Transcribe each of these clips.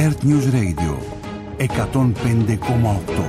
Earth News Radio 105,8.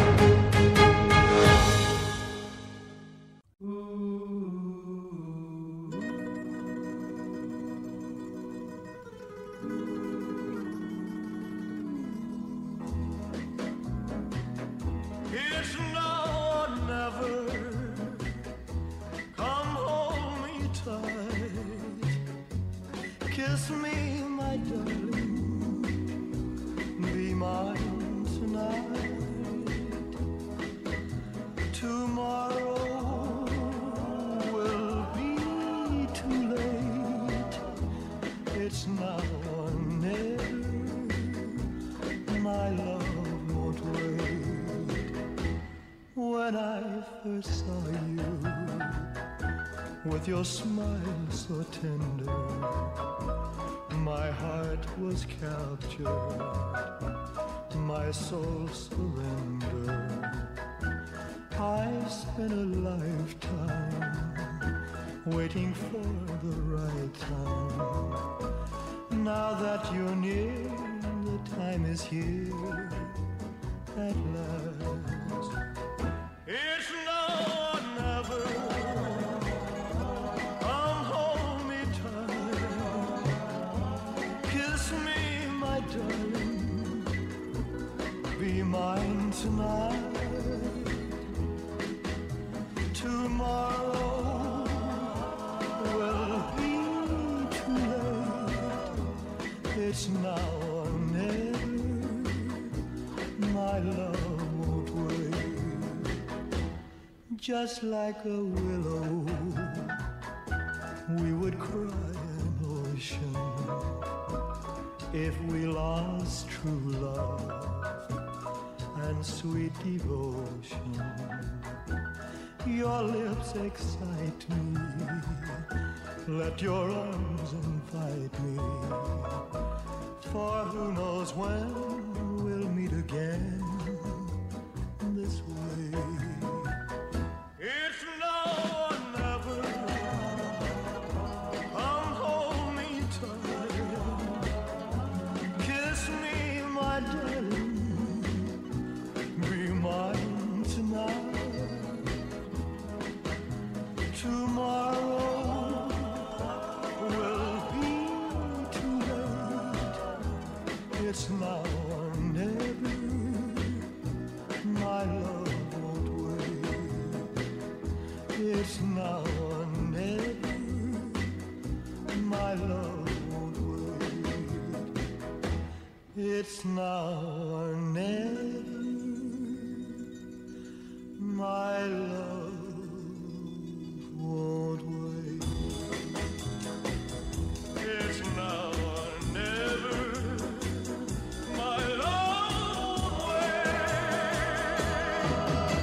With your smile so tender, my heart was captured, my soul surrendered. I spent a lifetime waiting for the right time. Now that you're near, the time is here at last. It's now or never. Be mine tonight. Tomorrow will be too late. It's now or never. My love won't wait. Just like a willow, we would cry an ocean if we lost true love and sweet devotion. Your lips excite me, let your arms invite me, for who knows when we'll meet again this way. It's now or never. Come hold me tight, kiss me, my darling. Mine tonight. Tomorrow will be too late. It's now or never. My love won't wait. It's now or never. My love won't wait. It's now or never. My love won't wait. It's now or never. My love won't wait.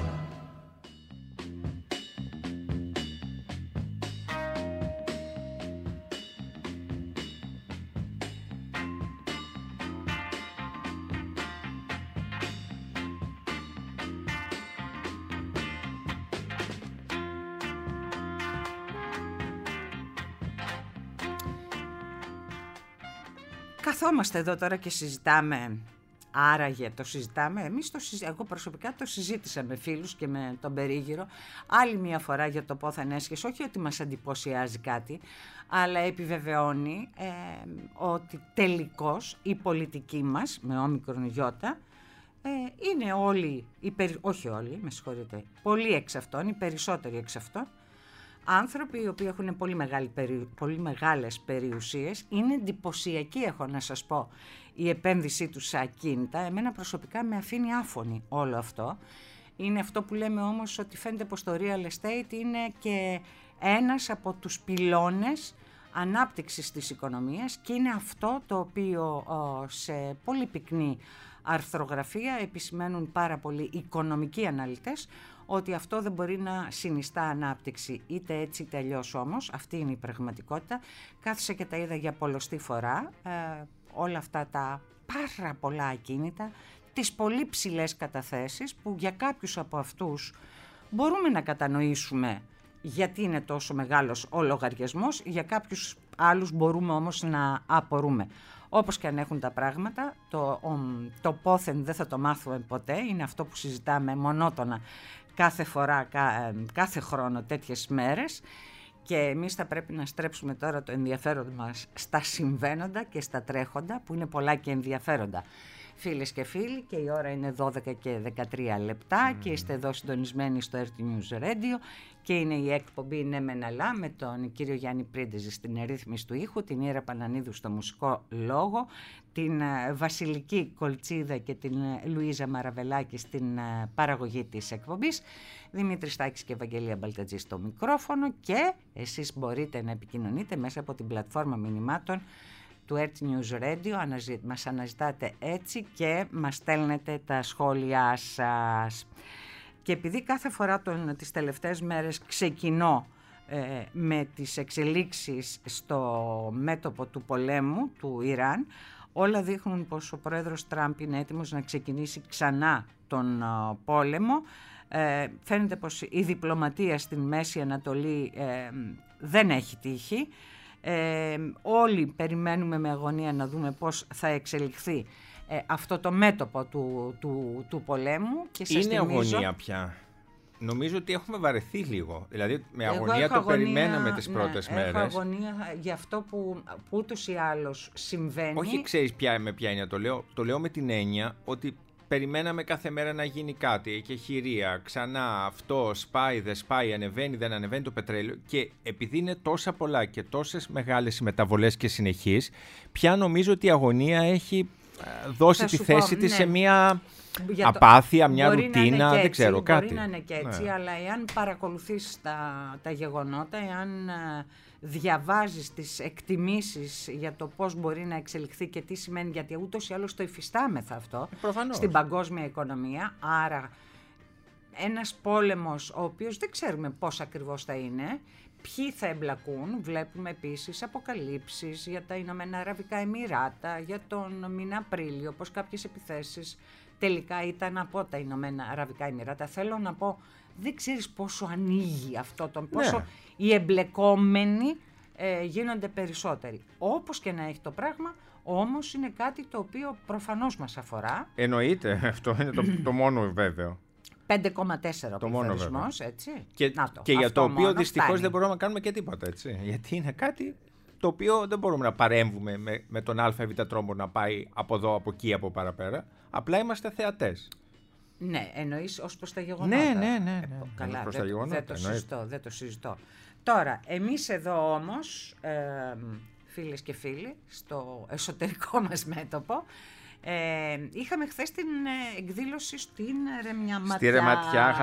Καθόμαστε εδώ τώρα και συζητάμε, άραγε το συζητάμε, εγώ προσωπικά το συζήτησα με φίλους και με τον περίγυρο άλλη μια φορά για το πόθεν έσχες, όχι ότι μας εντυπωσιάζει κάτι, αλλά επιβεβαιώνει ότι τελικώς η πολιτική μας, με όμικρον γιώτα, είναι όλοι, όχι όλοι, με συγχωρείτε, πολλοί εξ αυτών, οι περισσότεροι εξ αυτών, άνθρωποι οι οποίοι έχουν πολύ μεγάλες περιουσίες. Είναι εντυπωσιακή, έχω να σας πω, η επένδυσή τους σε ακίνητα. Εμένα προσωπικά με αφήνει άφωνη όλο αυτό. Είναι αυτό που λέμε όμως ότι φαίνεται πως το real estate είναι και ένας από τους πυλώνες ανάπτυξης της οικονομίας και είναι αυτό το οποίο σε πολύ πυκνή αρθρογραφία επισημαίνουν πάρα πολλοί οικονομικοί αναλυτές ότι αυτό δεν μπορεί να συνιστά ανάπτυξη, είτε έτσι είτε αλλιώς όμως, αυτή είναι η πραγματικότητα. Κάθισα και τα είδα για πολλοστή φορά, όλα αυτά τα πάρα πολλά ακίνητα, τις πολύ ψηλές καταθέσεις που για κάποιους από αυτούς μπορούμε να κατανοήσουμε γιατί είναι τόσο μεγάλος ο λογαριασμός, για κάποιους άλλους μπορούμε όμως να απορούμε. Όπως και αν έχουν τα πράγματα, το πόθεν δεν θα το μάθουμε ποτέ, είναι αυτό που συζητάμε μονότονα κάθε φορά, κάθε χρόνο τέτοιες μέρες, και εμείς θα πρέπει να στρέψουμε τώρα το ενδιαφέρον μας στα συμβαίνοντα και στα τρέχοντα, που είναι πολλά και ενδιαφέροντα. Φίλες και φίλοι, και η ώρα είναι 12 και 13 λεπτά και είστε εδώ συντονισμένοι στο RT News Radio και είναι η εκπομπή «Ναι μεν αλλά» με τον κύριο Γιάννη Πρίντεζη στην ρύθμιση του ήχου, την Ήρα Πανανίδου στο μουσικό λόγο, την Βασιλική Κολτσίδα και την Λουίζα Μαραβελάκη στην παραγωγή της εκπομπής, Δημήτρη Στάκης και Ευαγγελία Μπαλτατζή στο μικρόφωνο, και εσείς μπορείτε να επικοινωνείτε μέσα από την πλατφόρμα μηνυμάτων του RT News Radio, μας αναζητάτε έτσι και μας στέλνετε τα σχόλιά σας. Και επειδή κάθε φορά τις τελευταίες μέρες ξεκινώ με τις εξελίξεις στο μέτωπο του πολέμου του Ιράν, όλα δείχνουν πως ο πρόεδρος Τραμπ είναι έτοιμος να ξεκινήσει ξανά τον πόλεμο. Φαίνεται πως η διπλωματία στην Μέση Ανατολή δεν έχει τύχει. Όλοι περιμένουμε με αγωνία να δούμε πώς θα εξελιχθεί αυτό το μέτωπο του πολέμου. Και είναι αγωνία πια. Νομίζω ότι έχουμε βαρεθεί λίγο. Δηλαδή με αγωνία το περιμέναμε τις πρώτες μέρες. Έχω αγωνία για αυτό που ούτως ή άλλως συμβαίνει. Όχι, ξέρεις με ποια έννοια το λέω. Το λέω με την έννοια ότι περιμέναμε κάθε μέρα να γίνει κάτι, και χειρία, ξανά, αυτό, σπάει, δεν σπάει, ανεβαίνει, δεν ανεβαίνει το πετρέλαιο, και επειδή είναι τόσα πολλά και τόσες μεγάλες οι μεταβολές και συνεχείς, πια νομίζω ότι η αγωνία έχει δώσει τη θέση της σε μια απάθεια, μια ρουτίνα, δεν ξέρω, κάτι. Μπορεί να είναι και έτσι, αλλά εάν παρακολουθείς τα γεγονότα, εάν διαβάζεις τις εκτιμήσεις για το πώς μπορεί να εξελιχθεί και τι σημαίνει, γιατί ούτως ή άλλως το υφιστάμεθα αυτό στην παγκόσμια οικονομία, άρα ένας πόλεμος ο οποίος δεν ξέρουμε πώς ακριβώς θα είναι, ποιοι θα εμπλακούν. Βλέπουμε επίσης αποκαλύψεις για τα Ηνωμένα Αραβικά Εμιράτα για τον μήνα Απρίλιο, πως κάποιες επιθέσεις τελικά ήταν από τα Ηνωμένα Αραβικά Εμιράτα. Θέλω να πω, δεν ξέρεις πόσο ανοίγει αυτό, πόσο οι εμπλεκόμενοι γίνονται περισσότεροι. Όπως και να έχει το πράγμα, όμως είναι κάτι το οποίο προφανώς μας αφορά. Εννοείται, αυτό είναι το μόνο βέβαιο. 5,4 ο πληθωρισμός, έτσι. Και για το οποίο δυστυχώς δεν μπορούμε να κάνουμε και τίποτα, έτσι. Γιατί είναι κάτι το οποίο δεν μπορούμε να παρέμβουμε με τον ΑΒ τρόπο να πάει από εδώ, από εκεί, από παραπέρα. Απλά είμαστε θεατές. Ναι, εννοείς ως προς τα γεγονότα. Ναι. Καλά, δεν το συζητώ. Τώρα, εμείς εδώ όμως, φίλες και φίλοι, στο εσωτερικό μας μέτωπο, είχαμε χθες την εκδήλωση στην Ρεμιαματιά. Στη Ρεματιά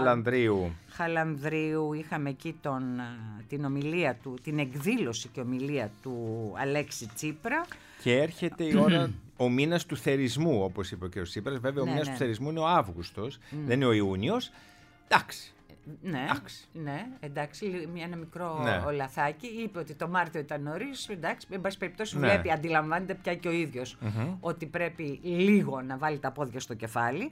Χαλανδρίου. Είχαμε εκεί την ομιλία του, την εκδήλωση και ομιλία του Αλέξη Τσίπρα. Και έρχεται η ώρα, ο μήνας του θερισμού, όπως είπε ο κ. Τσίπρας. Βέβαια, ο μήνας του θερισμού είναι ο Αύγουστος, δεν είναι ο Ιούνιος. Εντάξει. Ναι, εντάξει, ένα μικρό λαθάκι. Είπε ότι το Μάρτιο ήταν νωρίς. Εντάξει, εν πάση περιπτώσει βλέπει, αντιλαμβάνεται πια και ο ίδιος ότι πρέπει λίγο να βάλει τα πόδια στο κεφάλι.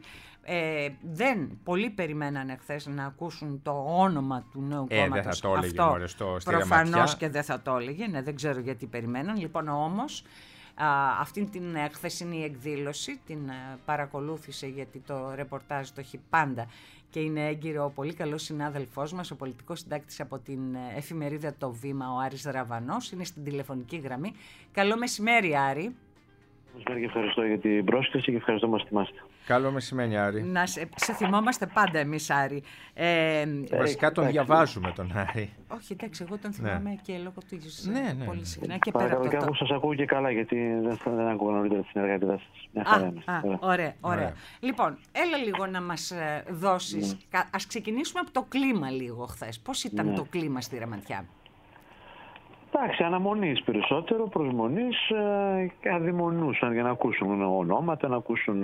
Πολλοί περιμένανε χθες να ακούσουν το όνομα του νέου κόμματος. Δεν θα το έλεγε, αυτό προφανώς και δεν θα το έλεγε. Ναι, δεν ξέρω γιατί περιμέναν. Λοιπόν, όμως, αυτήν την χθεσινή εκδήλωση την παρακολούθησε, γιατί το ρεπορτάζ το έχει πάντα και είναι έγκυρο ο πολύ καλός συνάδελφός μας, ο πολιτικός συντάκτης από την εφημερίδα Το Βήμα, ο Άρης Ραβανός, είναι στην τηλεφωνική γραμμή. Καλό μεσημέρι, Άρη. Μεσημέρι, και ευχαριστώ για την πρόσκληση και ευχαριστώ που μας θυμάστε. Καλό μεσημέρι, Άρη. Σε θυμόμαστε πάντα εμείς, Άρη. Βασικά τον διαβάζουμε τον Άρη. Όχι, εντάξει, εγώ τον θυμάμαι και λόγω του πολύ συχνά και πέρα από το. Σας ακούω και καλά, γιατί δεν ακούω νωρίτερα τη συνεργατικά σας. Ωραία. Λοιπόν, έλα λίγο να μας δώσεις. Ας ξεκινήσουμε από το κλίμα λίγο χθες. Πώς ήταν το κλίμα στη Ρεματιά? Εντάξει, αναμονής περισσότερο, προσμονής και αδειμονούσαν για να ακούσουν ονόματα, να ακούσουν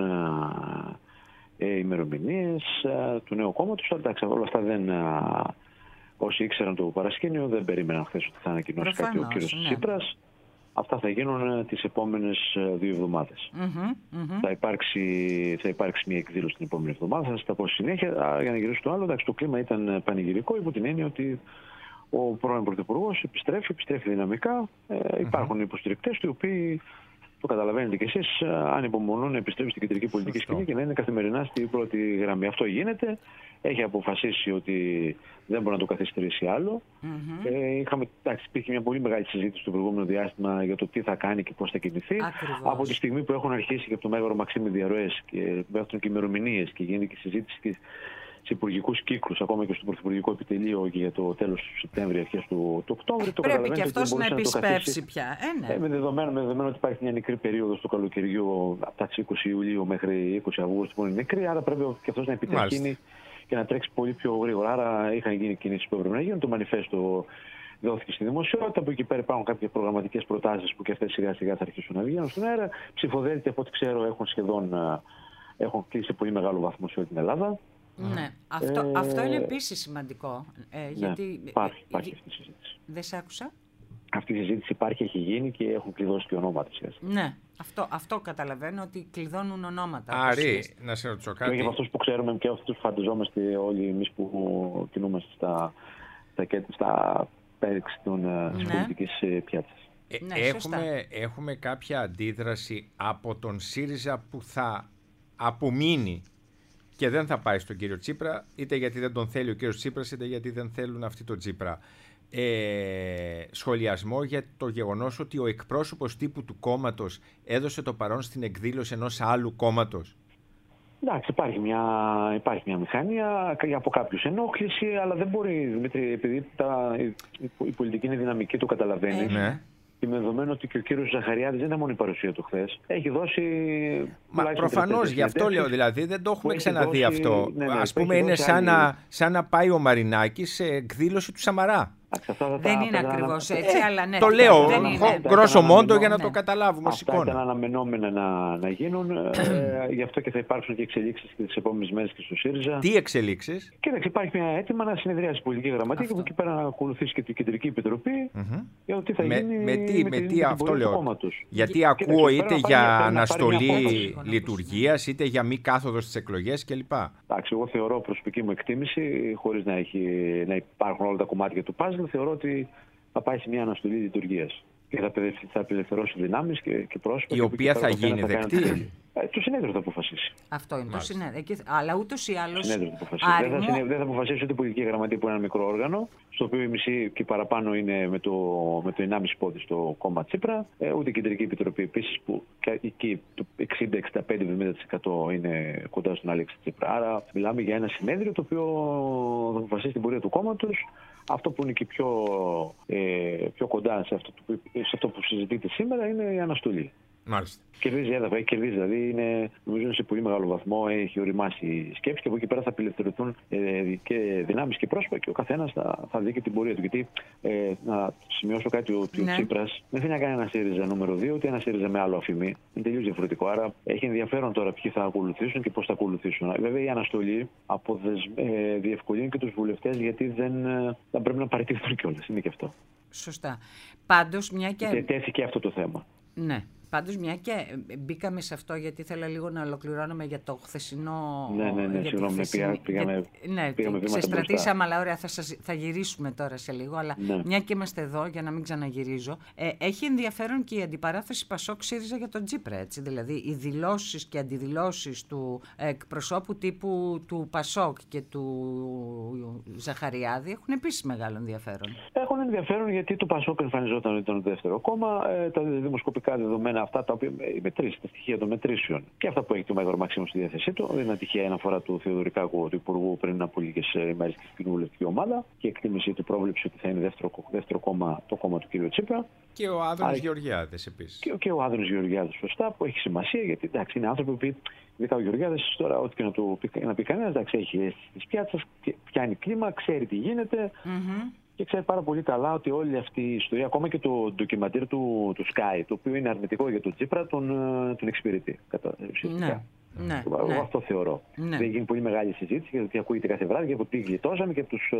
ημερομηνίες του νέου κόμματος. Εντάξει, όλα αυτά όσοι ήξεραν το παρασκήνιο δεν περίμεναν χθες ότι θα ανακοινώσει κάτι ο κύριος Τσίπρας. Αυτά θα γίνουν τις επόμενες 2 εβδομάδες. Θα υπάρξει μια εκδήλωση την επόμενη εβδομάδα, θα σας τα πω συνέχεια. Για να γυρίσω στο άλλο, εντάξει, το κλίμα ήταν πανηγυρικό, υπό την έννοια ότι Ο πρώην Πρωθυπουργός επιστρέφει δυναμικά. Υπάρχουν υποστηρικτές οι οποίοι, το καταλαβαίνετε κι εσείς, ανυπομονούν να επιστρέψουν στην κεντρική πολιτική σκηνή και να είναι καθημερινά στην πρώτη γραμμή. Αυτό γίνεται. Έχει αποφασίσει ότι δεν μπορεί να το καθυστερήσει άλλο. Υπήρχε μια πολύ μεγάλη συζήτηση στο προηγούμενο διάστημα για το τι θα κάνει και πώς θα κινηθεί. Ακριβώς. Από τη στιγμή που έχουν αρχίσει και από το Μέγαρο Μαξίμη διαρροές και έχουν και ημερομηνίες και γίνεται και συζήτηση σε υπουργικούς κύκλους, ακόμα και στο Πρωθυπουργικό Επιτελείο και για το τέλος του Σεπτέμβρη, αρχές του Οκτώβρη. Πρέπει και αυτός να επισπεύσει πια. Ναι. Με δεδομένο ότι υπάρχει μια νεκρή περίοδος του καλοκαιριού από τα 20 Ιουλίου μέχρι 20 Αυγούστου που είναι νεκρή, άρα πρέπει και αυτός να επιταχύνει και να τρέξει πολύ πιο γρήγορα. Άρα είχαν γίνει κινήσεις που έπρεπε να γίνουν. Το μανιφέστο δόθηκε στη δημοσιότητα. Από εκεί πέρα υπάρχουν κάποιες προγραμματικές προτάσεις που και αυτές σιγά σιγά θα αρχίσουν να βγαίνουν στον αέρα. Ψηφοδέλτια, από ό,τι ξέρω, έχουν κλείσει σε πολύ μεγάλο βαθμό σε όλη την Ελλάδα. Ναι, αυτό είναι επίσης σημαντικό. Γιατί υπάρχει αυτή η συζήτηση. Δεν σε άκουσα. Αυτή η συζήτηση υπάρχει, έχει γίνει και έχουν κλειδώσει και ονόματα. Ναι, αυτό καταλαβαίνω, ότι κλειδώνουν ονόματα. Άρη, να σε ρωτήσω κάτι. Και για αυτούς που ξέρουμε και αυτούς που φανταζόμαστε όλοι εμείς που κινούμαστε στα πέριξη της πολιτικής πιάτσας. Έχουμε κάποια αντίδραση από τον ΣΥΡΙΖΑ που θα απομείνει και δεν θα πάει στον κύριο Τσίπρα, είτε γιατί δεν τον θέλει ο κύριος Τσίπρας, είτε γιατί δεν θέλουν αυτοί τον Τσίπρα. Σχολιασμό για το γεγονός ότι ο εκπρόσωπος τύπου του κόμματος έδωσε το παρόν στην εκδήλωση ενός άλλου κόμματος. Εντάξει, υπάρχει μια μηχανία από κάποιους ενόχληση, αλλά δεν μπορεί, Δημήτρη, επειδή η πολιτική είναι δυναμική, το καταλαβαίνει. Ναι. Και με δεδομένο ότι και ο κύριος Ζαχαριάδης δεν ήταν μόνο η παρουσία του χθες. Έχει δώσει. Μα προφανώς, γι' αυτό λέω, δηλαδή δεν το έχουμε ξαναδεί αυτό. Ας πούμε, είναι σαν να πάει ο Μαρινάκης σε εκδήλωση του Σαμαρά. Δεν είναι ακριβώς έτσι, αλλά ναι. Το λέω γκρόσο μόντο για να το καταλάβουμε. Αυτά ήταν αναμενόμενα να γίνουν. Γι' αυτό και θα υπάρξουν και εξελίξεις και τις επόμενες μέρες και στο ΣΥΡΙΖΑ. Τι εξελίξεις? Κοίταξε, υπάρχει μια έτοιμα να συνεδριάσει η πολιτική γραμματεία και από εκεί πέρα να ακολουθήσει και την Κεντρική Επιτροπή για το τι θα γίνει με την πορεία του κόμματος. Γιατί ακούω είτε για αναστολή λειτουργίας, είτε για μη κάθοδο στις εκλογές κλπ. Εντάξει, εγώ θεωρώ, προσωπική μου εκτίμηση, χωρίς να υπάρχουν όλα τα κομμάτια του παζλ, θεωρώ ότι θα πάει σε μια αναστολή λειτουργίας και θα απελευθερώσει δυνάμεις και πρόσωπα. Η οποία θα γίνει δεκτή. Το συνέδριο θα αποφασίσει. Αυτό είναι. Το συνέδριο. Αλλά ούτως ή άλλως. Δεν θα αποφασίσει ούτε η πολιτική γραμματεία που είναι ένα μικρό όργανο, στο οποίο η μισή και παραπάνω είναι με το 1,5 πόδι στο κόμμα Τσίπρα, ούτε η Κεντρική Επιτροπή επίσης, που εκεί το 60-65-70% είναι κοντά στον Αλέξη Τσίπρα. Άρα μιλάμε για ένα συνέδριο το οποίο θα αποφασίσει την πορεία του κόμματος. Αυτό που είναι και πιο κοντά σε αυτό που συζητείτε σήμερα είναι η αναστολή. Μάλιστα. Κερδίζει έδαφο, έχει κερδίσει. Δηλαδή νομίζω είναι σε πολύ μεγάλο βαθμό, έχει οριμάσει η σκέψη και από εκεί πέρα θα απελευθερωθούν και δυνάμεις και πρόσωπα και ο καθένας θα δει και την πορεία του. Γιατί να σημειώσω κάτι, ότι ο Τσίπρας δεν θέλει να κάνει ένα ΣΥΡΙΖΑ νούμερο 2, ούτε ένα ΣΥΡΙΖΑ με άλλο αφημί. Είναι τελείως διαφορετικό. Άρα έχει ενδιαφέρον τώρα ποιοι θα ακολουθήσουν και πώς θα ακολουθήσουν. Βέβαια η αναστολή διευκολύνει και τους βουλευτές, γιατί δεν πρέπει να παραιτηθούν κιόλας. Είναι και αυτό. Σωστά. Πάντως, μια και. Τέθηκε αυτό το θέμα. Ναι. Πάντως, μια και μπήκαμε σε αυτό, γιατί ήθελα λίγο να ολοκληρώνουμε για το χθεσινό. Ναι, συγγνώμη, πήγαμε ξεστρατήσαμε, αλλά ωραία, θα γυρίσουμε τώρα σε λίγο. Αλλά μια και είμαστε εδώ, για να μην ξαναγυρίζω, έχει ενδιαφέρον και η αντιπαράθεση Πασόκ-ΣΥΡΙΖΑ για τον Τσίπρα. Έτσι, δηλαδή, οι δηλώσεις και αντιδηλώσεις του εκπροσώπου τύπου του Πασόκ και του Ζαχαριάδη έχουν επίσης μεγάλο ενδιαφέρον. Έχουν ενδιαφέρον γιατί το Πασόκ εμφανιζόταν ότι ήταν το δεύτερο κόμμα. Τα δημοσκοπικά δεδομένα αυτά τα οποία μετρήσει, τα στοιχεία των μετρήσεων και αυτά που έχει το Μέγαρο Μαξίμου στη διάθεσή του. Δεν είναι τυχαία αναφορά του Θεοδωρικάκου, του Υπουργού, πριν από λίγες ημέρες στην κοινοβουλευτική ομάδα και η εκτίμηση του πρόβλεψη ότι θα είναι δεύτερο κόμμα το κόμμα του κ. Τσίπρα. Και ο Άδωνης Γεωργιάδης επίσης. Και ο Άδωνης Γεωργιάδης, σωστά, που έχει σημασία, γιατί εντάξει, είναι άνθρωποι που, ειδικά ο Γεωργιάδης, τώρα ό,τι και να πει κανένας, εντάξει, έχει αίσθηση της πιάτσας, πιάνει κλίμα, ξέρει τι γίνεται. Και ξέρει πάρα πολύ καλά ότι όλη αυτή η ιστορία, ακόμα και το ντοκιμαντέρ του Sky, το οποίο είναι αρνητικό για τον Τσίπρα, τον εξυπηρετεί. Ναι. Αυτό θεωρώ. Ναι. Δεν γίνει πολύ μεγάλη συζήτηση για το τι ακούγεται κάθε βράδυ και από τι γλιτώσαμε και από τους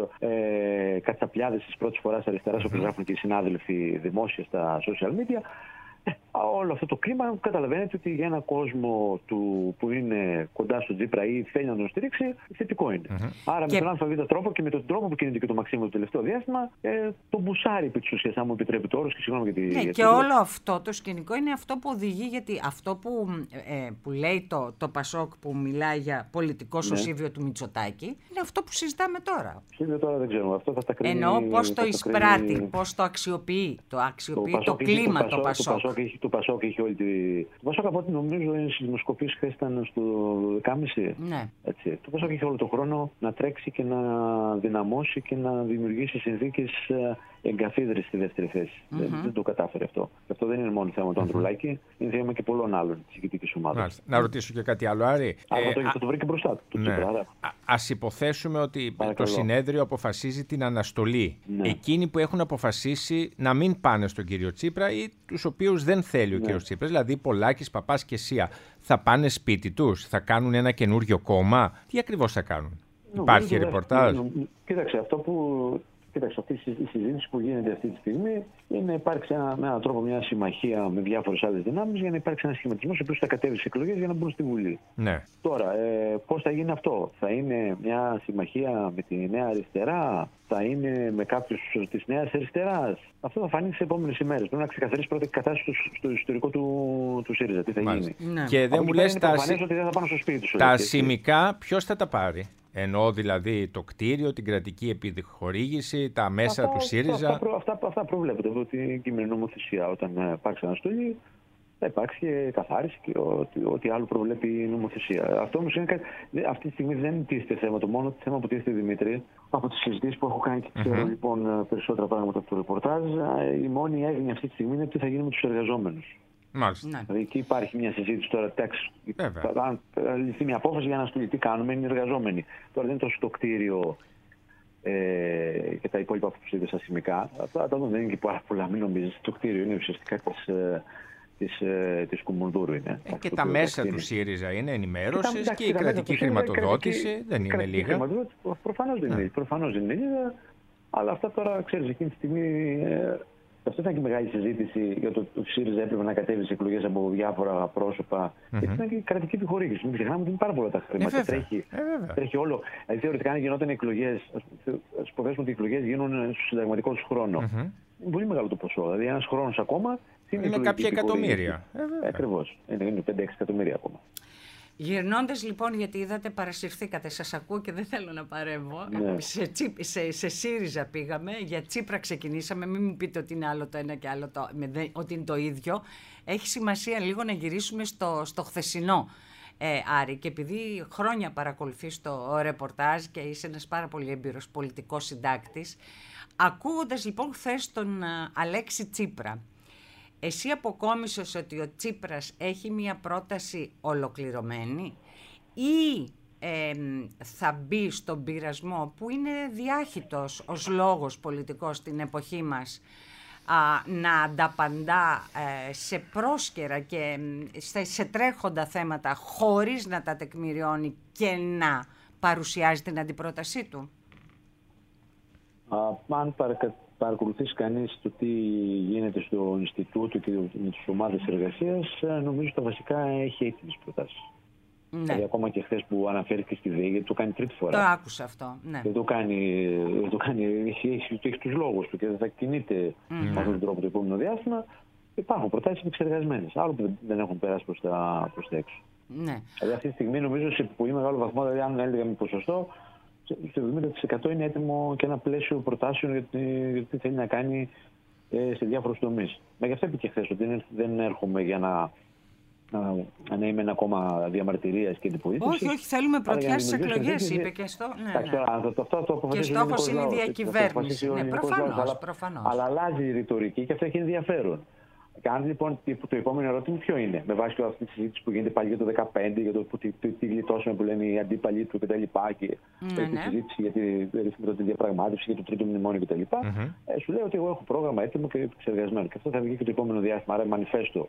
κατσαπλιάδες της πρώτης φοράς αριστεράς, όπως γράφουν και οι συνάδελφοι δημόσια στα social media. όλο αυτό το κλίμα καταλαβαίνετε ότι για έναν κόσμο που είναι κοντά στον Τσίπρα ή θέλει να τον στηρίξει, θετικό είναι. Άρα με τον ΑΒ τρόπο και με τον τρόπο που κινείται και το Μαξίμου το τελευταίο διάστημα, το μπουσάρει επί της ουσίας, αν μου επιτρέπετε ο όρος, και συγγνώμη για τη. Ναι, και όλο αυτό το σκηνικό είναι αυτό που οδηγεί, γιατί αυτό που λέει το Πασόκ, που μιλάει για πολιτικό σωσίβιο του Μητσοτάκη, είναι αυτό που συζητάμε τώρα. Τώρα δεν ξέρω. Αυτό θα τα κρίνει. Εννοώ πώς το εισπράττει, πώς το αξιοποιεί. Το κλίμα το Πασόκ. Το Πασόκ έχει όλη τη. Το Πασόκ, από ό,τι νομίζω, στις δημοσκοπήσεις χθες ήταν στο 12.30. Ναι. Έτσι. Το Πασόκ έχει όλο τον χρόνο να τρέξει και να δυναμώσει και να δημιουργήσει συνθήκες εγκαθίδρυσης στη δεύτερη θέση. Δεν το κατάφερε αυτό. Και αυτό δεν είναι μόνο θέμα του Ανδρουλάκη, είναι θέμα και πολλών άλλων της ηγετικής ομάδας. Να ρωτήσω και κάτι άλλο, Άρη. Αλλά θα το βρει και μπροστά του. Ναι. Ας υποθέσουμε ότι το συνέδριο αποφασίζει την αναστολή. Ναι. Εκείνοι που έχουν αποφασίσει να μην πάνε στον κύριο Τσίπρα ή τους οποίους δεν θέλει ο κύριος Τσίπρας, δηλαδή Πολάκης, Παπάς και Σία, θα πάνε σπίτι τους, θα κάνουν ένα καινούριο κόμμα, τι ακριβώς θα κάνουν? Υπάρχει ρεπορτάζ? Κοίταξε, αυτή η συζήτηση που γίνεται αυτή τη στιγμή είναι να υπάρξει με έναν τρόπο μια συμμαχία με διάφορες άλλες δυνάμεις για να υπάρξει ένα σχηματισμός ο οποίος θα κατέβει στις εκλογές για να μπουν στη Βουλή. Ναι. Τώρα, πώς θα γίνει αυτό? Θα είναι μια συμμαχία με τη Νέα Αριστερά? Θα είναι με κάποιους της Νέας Αριστεράς? Αυτό θα φανεί τις επόμενες ημέρες. Πρέπει να ξεκαθαρίσει πρώτα η κατάσταση στο ιστορικό του ΣΥΡΙΖΑ. Τι θα γίνει. Ναι. Και δεν μου λες ότι δεν θα πάνε στο σπίτι τους. Τα σημικά ποιος θα τα πάρει? Εννοώ δηλαδή το κτίριο, την κρατική επιχορήγηση, τα μέσα του ΣΥΡΙΖΑ. Αυτά προβλέπονται από την κείμενη νομοθεσία. Όταν υπάρξει αναστολή, θα υπάρξει και καθάριση και ό,τι άλλο προβλέπει η νομοθεσία. Αυτό όμως είναι αυτή τη στιγμή δεν τίθεται θέμα. Το μόνο θέμα που τίθεται, Δημήτρη, από τις συζητήσεις που έχω κάνει και ξέρω λοιπόν περισσότερα πράγματα από το ρεπορτάζ, η μόνη έγνοια αυτή τη στιγμή είναι τι θα γίνει με τους εργαζόμενους. Μάλιστα. Ναι. Δηλαδή εκεί υπάρχει μια συζήτηση τώρα. Αν ληφθεί μια απόφαση για να στείλει, τι κάνουμε, είναι οι εργαζόμενοι. Τώρα δεν είναι τόσο το κτίριο και τα υπόλοιπα που είδε στα σημικά. Αυτά δεν είναι και πάρα πολλά, μην νομίζεις. Το κτίριο είναι ουσιαστικά της Κουμουνδούρου. Και τα μέσα του ΣΥΡΙΖΑ είναι ενημέρωση και η κρατική χρηματοδότηση δεν είναι λίγα. Προφανώς δεν είναι λίγα. Αλλά αυτά τώρα, ξέρεις, εκείνη τη στιγμή. Αυτό ήταν και μεγάλη συζήτηση για το ότι ο ΣΥΡΙΖΑ έπρεπε να κατέβει σε εκλογές από διάφορα πρόσωπα. Γιατί ήταν και η κρατική επιχορήγηση. Μην ξεχνάμε ότι είναι πάρα πολλά τα χρήματα. Τρέχει όλο. Δηλαδή, θεωρητικά, αν γινόταν εκλογές, ας υποθέσουμε ότι οι εκλογές γίνουν στο συνταγματικό του χρόνο. Είναι πολύ μεγάλο το ποσό. Δηλαδή, ένας χρόνος ακόμα. Είναι κάποια εκατομμύρια. Ακριβώς. Είναι 5-6 εκατομμύρια ακόμα. Γυρνώντας λοιπόν, γιατί είδατε παρασυρθήκατε, σας ακούω και δεν θέλω να παρέμβω, Ναι. σε ΣΥΡΙΖΑ πήγαμε, για Τσίπρα ξεκινήσαμε, μην μου πείτε ότι είναι άλλο το ένα και άλλο ότι είναι το ίδιο. Έχει σημασία λίγο να γυρίσουμε στο χθεσινό, Άρη, και επειδή χρόνια παρακολουθείς το ρεπορτάζ και είσαι ένας πάρα πολύ έμπειρος πολιτικός συντάκτης, ακούγοντας λοιπόν χθες τον Αλέξη Τσίπρα, εσύ αποκόμισες ότι ο Τσίπρας έχει μία πρόταση ολοκληρωμένη ή θα μπει στον πειρασμό που είναι διάχυτος ως λόγος πολιτικός στην εποχή μας να ανταπαντά σε πρόσκαιρα και σε τρέχοντα θέματα χωρίς να τα τεκμηριώνει και να παρουσιάζει την αντιπρότασή του? Αν παρακολουθήσει κανείς το τι γίνεται στο Ινστιτούτο και με τις ομάδες εργασίας, νομίζω ότι τα βασικά έχει έτοιμες προτάσεις. Ναι. Δηλαδή, ακόμα και χθες που αναφέρθηκε στη ΔΕΗ, γιατί το κάνει τρίτη φορά. Το άκουσα αυτό. Ναι. Δεν το κάνει, έχει τους λόγους του και δεν θα κινείται με αυτόν τον τρόπο το επόμενο διάστημα. Υπάρχουν προτάσεις επεξεργασμένες. Άλλο που δεν έχουν περάσει προς τα έξω. Ναι. Δηλαδή, αυτή τη στιγμή νομίζω σε πολύ μεγάλο βαθμό, δηλαδή, αν έλεγα με ποσοστό, στο 70% είναι έτοιμο και ένα πλαίσιο προτάσεων για τι θέλει να κάνει σε διάφορους τομείς. Μα γι' αυτό είπε και χθες ότι δεν έρχομαι για να είμαι ένα κόμμα διαμαρτυρίας και αντιπολίτευσης. Όχι, θέλουμε πρωτιά στις εκλογές, είπε και στο. Και στόχος είναι η διακυβέρνηση. Ναι, προφανώς. Αλλά αλλάζει η ρητορική και αυτό έχει ενδιαφέρον. Και αν λοιπόν το επόμενο ερώτημα ποιο είναι, με βάση αυτή τη συζήτηση που γίνεται πάλι για το 2015, για το τι γλιτώσαμε που λένε οι αντίπαλοι του κτλ. Και τη συζήτηση για τη διαπραγμάτευση, για το τρίτο μνημόνιο κτλ. Σου λέω ότι εγώ έχω πρόγραμμα έτοιμο και επεξεργασμένο. Και αυτό θα βγει και το επόμενο διάστημα. Άρα, μανιφέστο.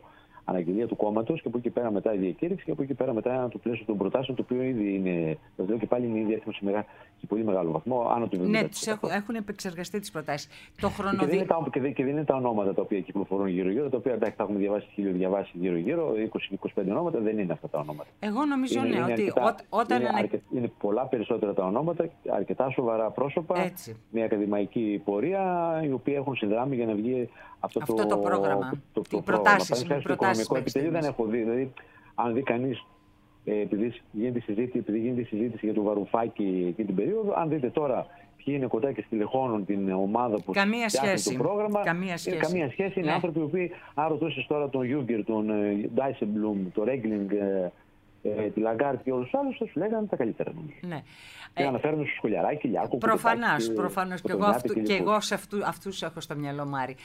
αναγγελία του κόμματος και από εκεί πέρα μετά η διακήρυξη και από εκεί πέρα μετά το πλαίσιο των προτάσεων, το οποίο ήδη είναι, το λέω και πάλι, είναι ήδη έτοιμο σε πολύ μεγάλο βαθμό, άνω του 70%. Ναι, έχουν επεξεργαστεί τις προτάσεις. Και δεν είναι τα ονόματα τα οποία κυκλοφορούν γύρω-γύρω, τα οποία εντάξει, τα έχουμε διαβάσει γύρω-γύρω, 20-25 ονόματα, δεν είναι αυτά τα ονόματα. Εγώ νομίζω ότι όταν. Είναι πολλά περισσότερα τα ονόματα, αρκετά σοβαρά πρόσωπα, Έτσι. μια ακαδημαϊκή πορεία, οι οποίοι έχουν συνδράμει για να βγει αυτό το πρόγραμμα. Οι προτάσεις. Στο οικονομικό επιτελείο δεν έχω δει. Δηλαδή, αν δει κανείς, επειδή γίνεται η συζήτηση για το Βαρουφάκη εκείνη την περίοδο, αν δείτε τώρα ποιοι είναι κοντά και στελεχώνουν την ομάδα που φτιάχνει το πρόγραμμα. Καμία σχέση. Είναι άνθρωποι οι οποίοι, αν ρωτήσεις τώρα τον Γιούγκερ, τον Ντάισεμπλουμ, τον Ρέγκλινγκ, τη Λαγκάρτ και όλους τους άλλους, θα σου λέγανε τα καλύτερα νομίζω. Ναι. Και αναφέρουν στο Σχολιαράκι, Λιάκο. Προφανώς. Και εγώ σε αυτούς έχω στο μυαλό, Μάρη.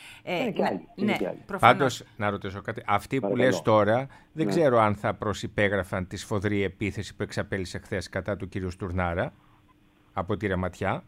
Πάντως, να ρωτήσω κάτι. Αυτοί που λες τώρα, δεν ξέρω αν θα προσυπέγραφαν τη σφοδρή επίθεση που εξαπέλυσε χθες κατά του κύριου Στουρνάρα από τη Ρεματιά.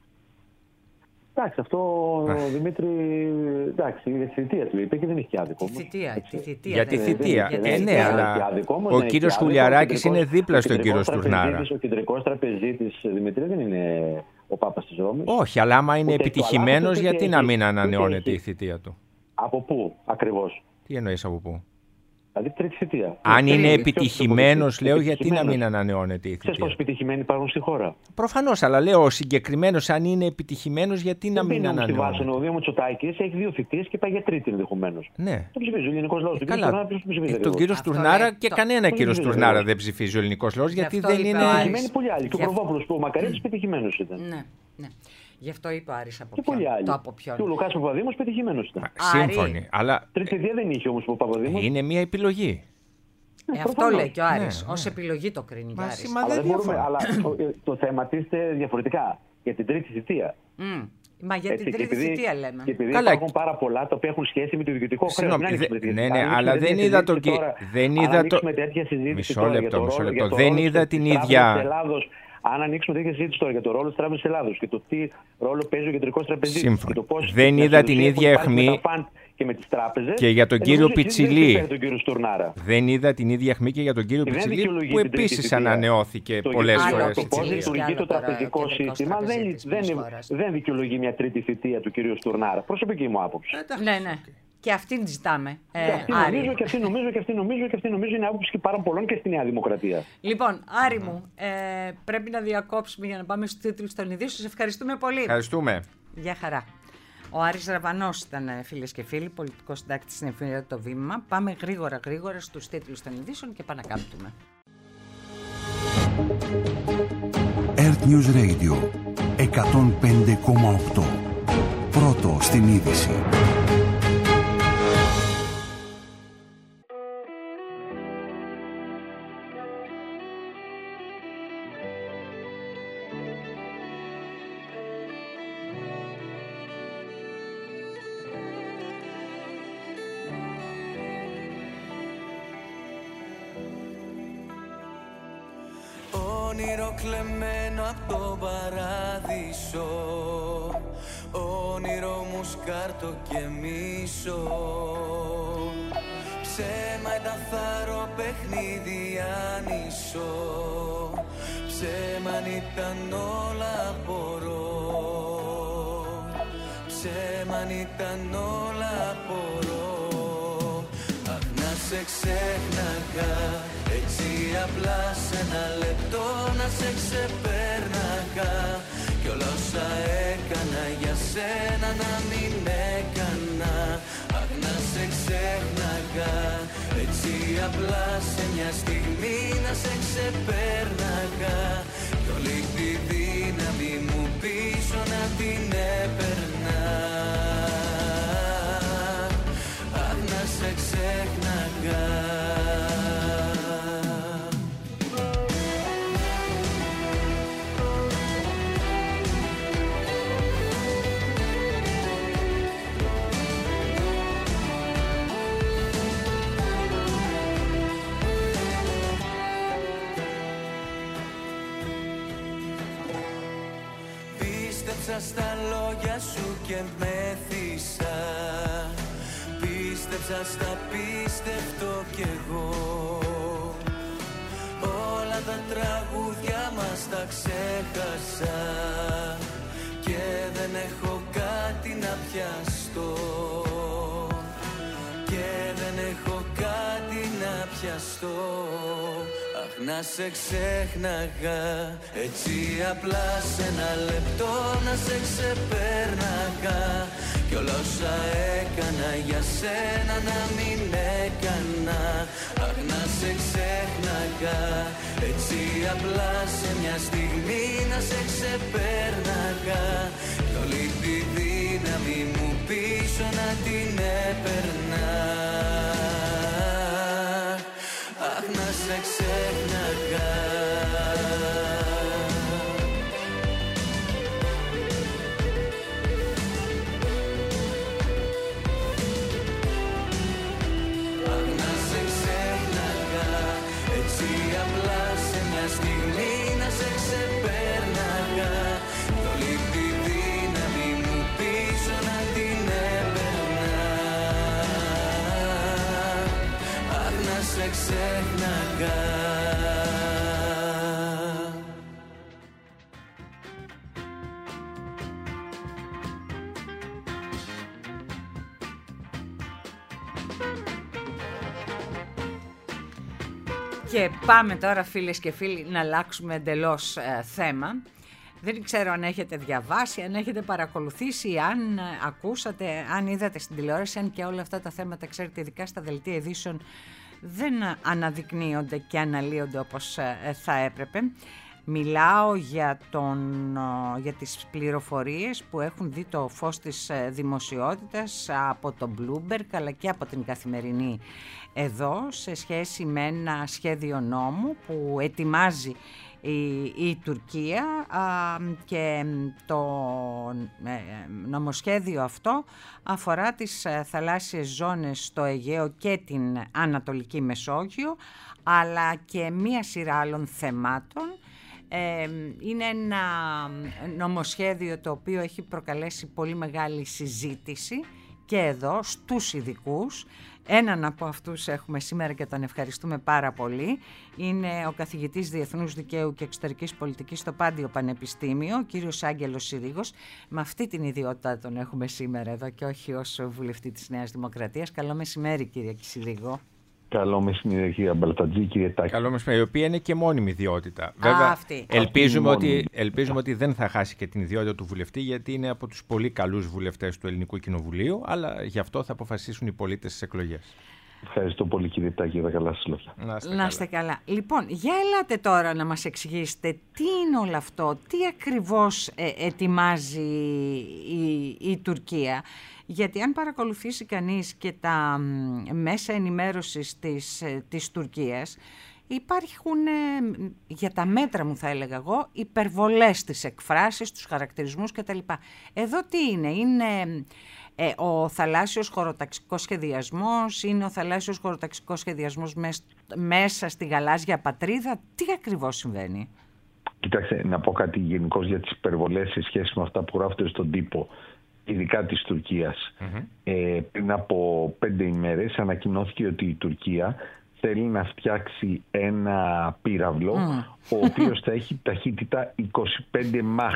Εντάξει, αυτό Δημήτρη, εντάξει, είναι τη θητεία του, είπε και δεν έχει και άδικο. Για τη θητεία. Ναι, αλλά ο κύριος Χουλιαράκης είναι δίπλα στον κύριο Στουρνάρα. Ο κεντρικός τραπεζίτης, Δημήτρη, δεν είναι ο Πάπας της Ρώμης. Όχι, αλλά άμα είναι επιτυχημένος, γιατί να μην ανανεώνεται η θητεία του. Από πού ακριβώς? Τι εννοείς από πού? Δηλαδή τρίτη θητεία. Αν είναι επιτυχημένος, λέω, γιατί να μην ανανεώνεται η θητεία. Ξέρεις πόσοι επιτυχημένοι υπάρχουν στη χώρα? Προφανώς, αλλά λέω ο συγκεκριμένος, αν είναι επιτυχημένος, γιατί να μην ανανεώνεται. Ο Δήμο Μητσοτάκης έχει 2 θητείες και πάει για τρίτη ενδεχομένως. Ναι. Το ψηφίζει ο ελληνικός λαός. Τον κύριο Στουρνάρα και κανένα κύριο Στουρνάρα δεν ψηφίζει ο ελληνικός λαός, γιατί δεν είναι. Επιτυχημένοι πολλοί άλλοι. Και ο Προβόπουλος που ο Μακαρίτης πετυχημένος ήταν. Ναι. Γι' αυτό είπα Άρης από ποιον. Το από ποιον. Και ο Λουκάς Παπαδήμος πετυχημένος ήταν. Σύμφωνοι. Αλλά τρίτη θητεία δεν είχε όμως ο Παπαδήμος. Είναι μια επιλογή. Αυτό λέει και ο Άρης. Ως επιλογή το κρίνει ο Άρης. Αλλά το θεματίστε διαφορετικά για την τρίτη θητεία. Μα για την τρίτη θητεία λέμε. Και επειδή υπάρχουν πάρα πολλά τα οποία έχουν σχέση με το ιδιωτικό χρέος. Ναι, αλλά δεν είδα το. Μισό λεπτό. Δεν είδα την ίδια. Αν ανοίξουμε τέτοια συζήτηση τώρα για το ρόλο της Τράπεζας Ελλάδος και το τι ρόλο παίζει ο κεντρικός τραπεζίτης και το πώς δεν είδα την ίδια αιχμή και με τις τράπεζες και για τον κύριο Πιτσιλή. Δεν είδα την ίδια αιχμή και για τον κύριο Πιτσιλή που επίσης ανανεώθηκε πολλές φορές. Το πώς λειτουργεί το τραπεζικό σύστημα δεν δικαιολογεί μια τρίτη θητεία του κυρίου Στουρνάρα. Προσωπική μου άποψη. Ναι. Και αυτήν ζητάμε. Και αυτή νομίζω είναι άποψη και πάρα πολλών και στη Νέα Δημοκρατία. Λοιπόν, Άρη μου, πρέπει να διακόψουμε για να πάμε στους τίτλους των ειδήσεων. Σας ευχαριστούμε πολύ. Ευχαριστούμε. Γεια χαρά. Ο Άρης Ραβανός ήταν, φίλες και φίλοι, πολιτικός συντάκτης στην εφημερίδα Το Βήμα. Πάμε γρήγορα στους τίτλους των ειδήσεων και πανακάμπτουμε. Earth News Radio 105,8. Πρώτο στην είδηση. Όνειρο κλεμμένο απ' το παράδεισο, όνειρο μου σκάρτο και μίσο. Ψέμα ήταν θάρρο, παιχνίδι άνισο, ψέμα αν ήταν όλα απορώ, ψέμα αν ήταν όλα απορώ. Αχ, να σε ξέχναγα έτσι απλά σε ένα λεπτό, να σε ξεπέρναγα κι όλα όσα έκανα για σένα να μην έκανα. Αχ, να σε ξέχναγα έτσι απλά σε μια στιγμή, να σε ξεπέρναγα κι όλη τη δύναμη μου πίσω να την έπαιρνα. Αχ, να σε ξέχναγα. Πίστεψα στα λόγια σου και μέθησα, πίστεψα στα πίστευτο κι εγώ. Όλα τα τραγούδια μας τα ξέχασα και δεν έχω κάτι να πιαστώ. Και δεν έχω κάτι να πιαστώ. Αχ, να σε ξέχναγα έτσι απλά σε ένα λεπτό, να σε ξεπέρναγα κι όλα όσα έκανα για σένα να μην έκανα. Αχ, να σε ξέχναγα έτσι απλά σε μια στιγμή, να σε ξεπέρναγα κι όλη τη δύναμη μου πίσω να την έπαιρνα. Αχ, να σε ξέχναγα. Αχ, να σε ξέχναγα έτσι απλά σε μια στιγμή, να σε ξεπέρναγα κι όλη τη δύναμη μου πίσω να την έπαιρνα. Αχ, να σε ξέχναγα. Και πάμε τώρα, φίλες και φίλοι, να αλλάξουμε εντελώς θέμα. Δεν ξέρω αν έχετε διαβάσει, αν έχετε παρακολουθήσει, αν ακούσατε, αν είδατε στην τηλεόραση, αν και όλα αυτά τα θέματα, ξέρετε, ειδικά στα δελτία ειδήσεων, δεν αναδεικνύονται και αναλύονται όπως θα έπρεπε. Μιλάω για τις πληροφορίες που έχουν δει το φως της δημοσιότητας από το Bloomberg αλλά και από την Καθημερινή εδώ, σε σχέση με ένα σχέδιο νόμου που ετοιμάζει η Τουρκία, και το νομοσχέδιο αυτό αφορά τις θαλάσσιες ζώνες στο Αιγαίο και την Ανατολική Μεσόγειο, αλλά και μία σειρά άλλων θεμάτων. Είναι ένα νομοσχέδιο το οποίο έχει προκαλέσει πολύ μεγάλη συζήτηση και εδώ στους ειδικούς. Έναν από αυτούς έχουμε σήμερα και τον ευχαριστούμε πάρα πολύ. Είναι ο καθηγητής Διεθνούς Δικαίου και Εξωτερικής Πολιτικής στο Πάντιο Πανεπιστήμιο, ο κύριος Άγγελος Συρίγος. Με αυτή την ιδιότητα τον έχουμε σήμερα εδώ και όχι ως βουλευτή της Νέας Δημοκρατίας. Καλό μεσημέρι, κύριε Συρίγο. Καλό μεσημέρι, κύριε Μπαλτατζή, κύριε Τάκη. Καλό μεσημέρι, η οποία είναι και μόνιμη ιδιότητα. Βέβαια, ελπίζουμε ότι δεν θα χάσει και την ιδιότητα του βουλευτή, γιατί είναι από τους πολύ καλούς βουλευτές του Ελληνικού Κοινοβουλίου, αλλά γι' αυτό θα αποφασίσουν οι πολίτες στις εκλογές. Ευχαριστώ πολύ, κύριε Τάκη, για τα καλά σας λόγια. Να είστε καλά. Λοιπόν, για ελάτε τώρα να μας εξηγήσετε τι είναι όλο αυτό, τι ακριβώς ετοιμάζει η Τουρκία. Γιατί αν παρακολουθήσει κανείς και τα μέσα ενημέρωσης της Τουρκίας, υπάρχουν, για τα μέτρα μου θα έλεγα εγώ, υπερβολές στις εκφράσεις, τους χαρακτηρισμούς κτλ. Εδώ τι είναι ο θαλάσσιος χωροταξικός σχεδιασμός, είναι ο θαλάσσιος χωροταξικός σχεδιασμός μέσα στη γαλάζια πατρίδα, τι ακριβώς συμβαίνει? Κοιτάξτε, να πω κάτι γενικώς για τις υπερβολές σε σχέση με αυτά που γράφονται στον τύπο, ειδικά της Τουρκίας. Πριν από 5 ημέρες ανακοινώθηκε ότι η Τουρκία θέλει να φτιάξει ένα πύραυλο, ο οποίος θα έχει ταχύτητα 25 μαχ.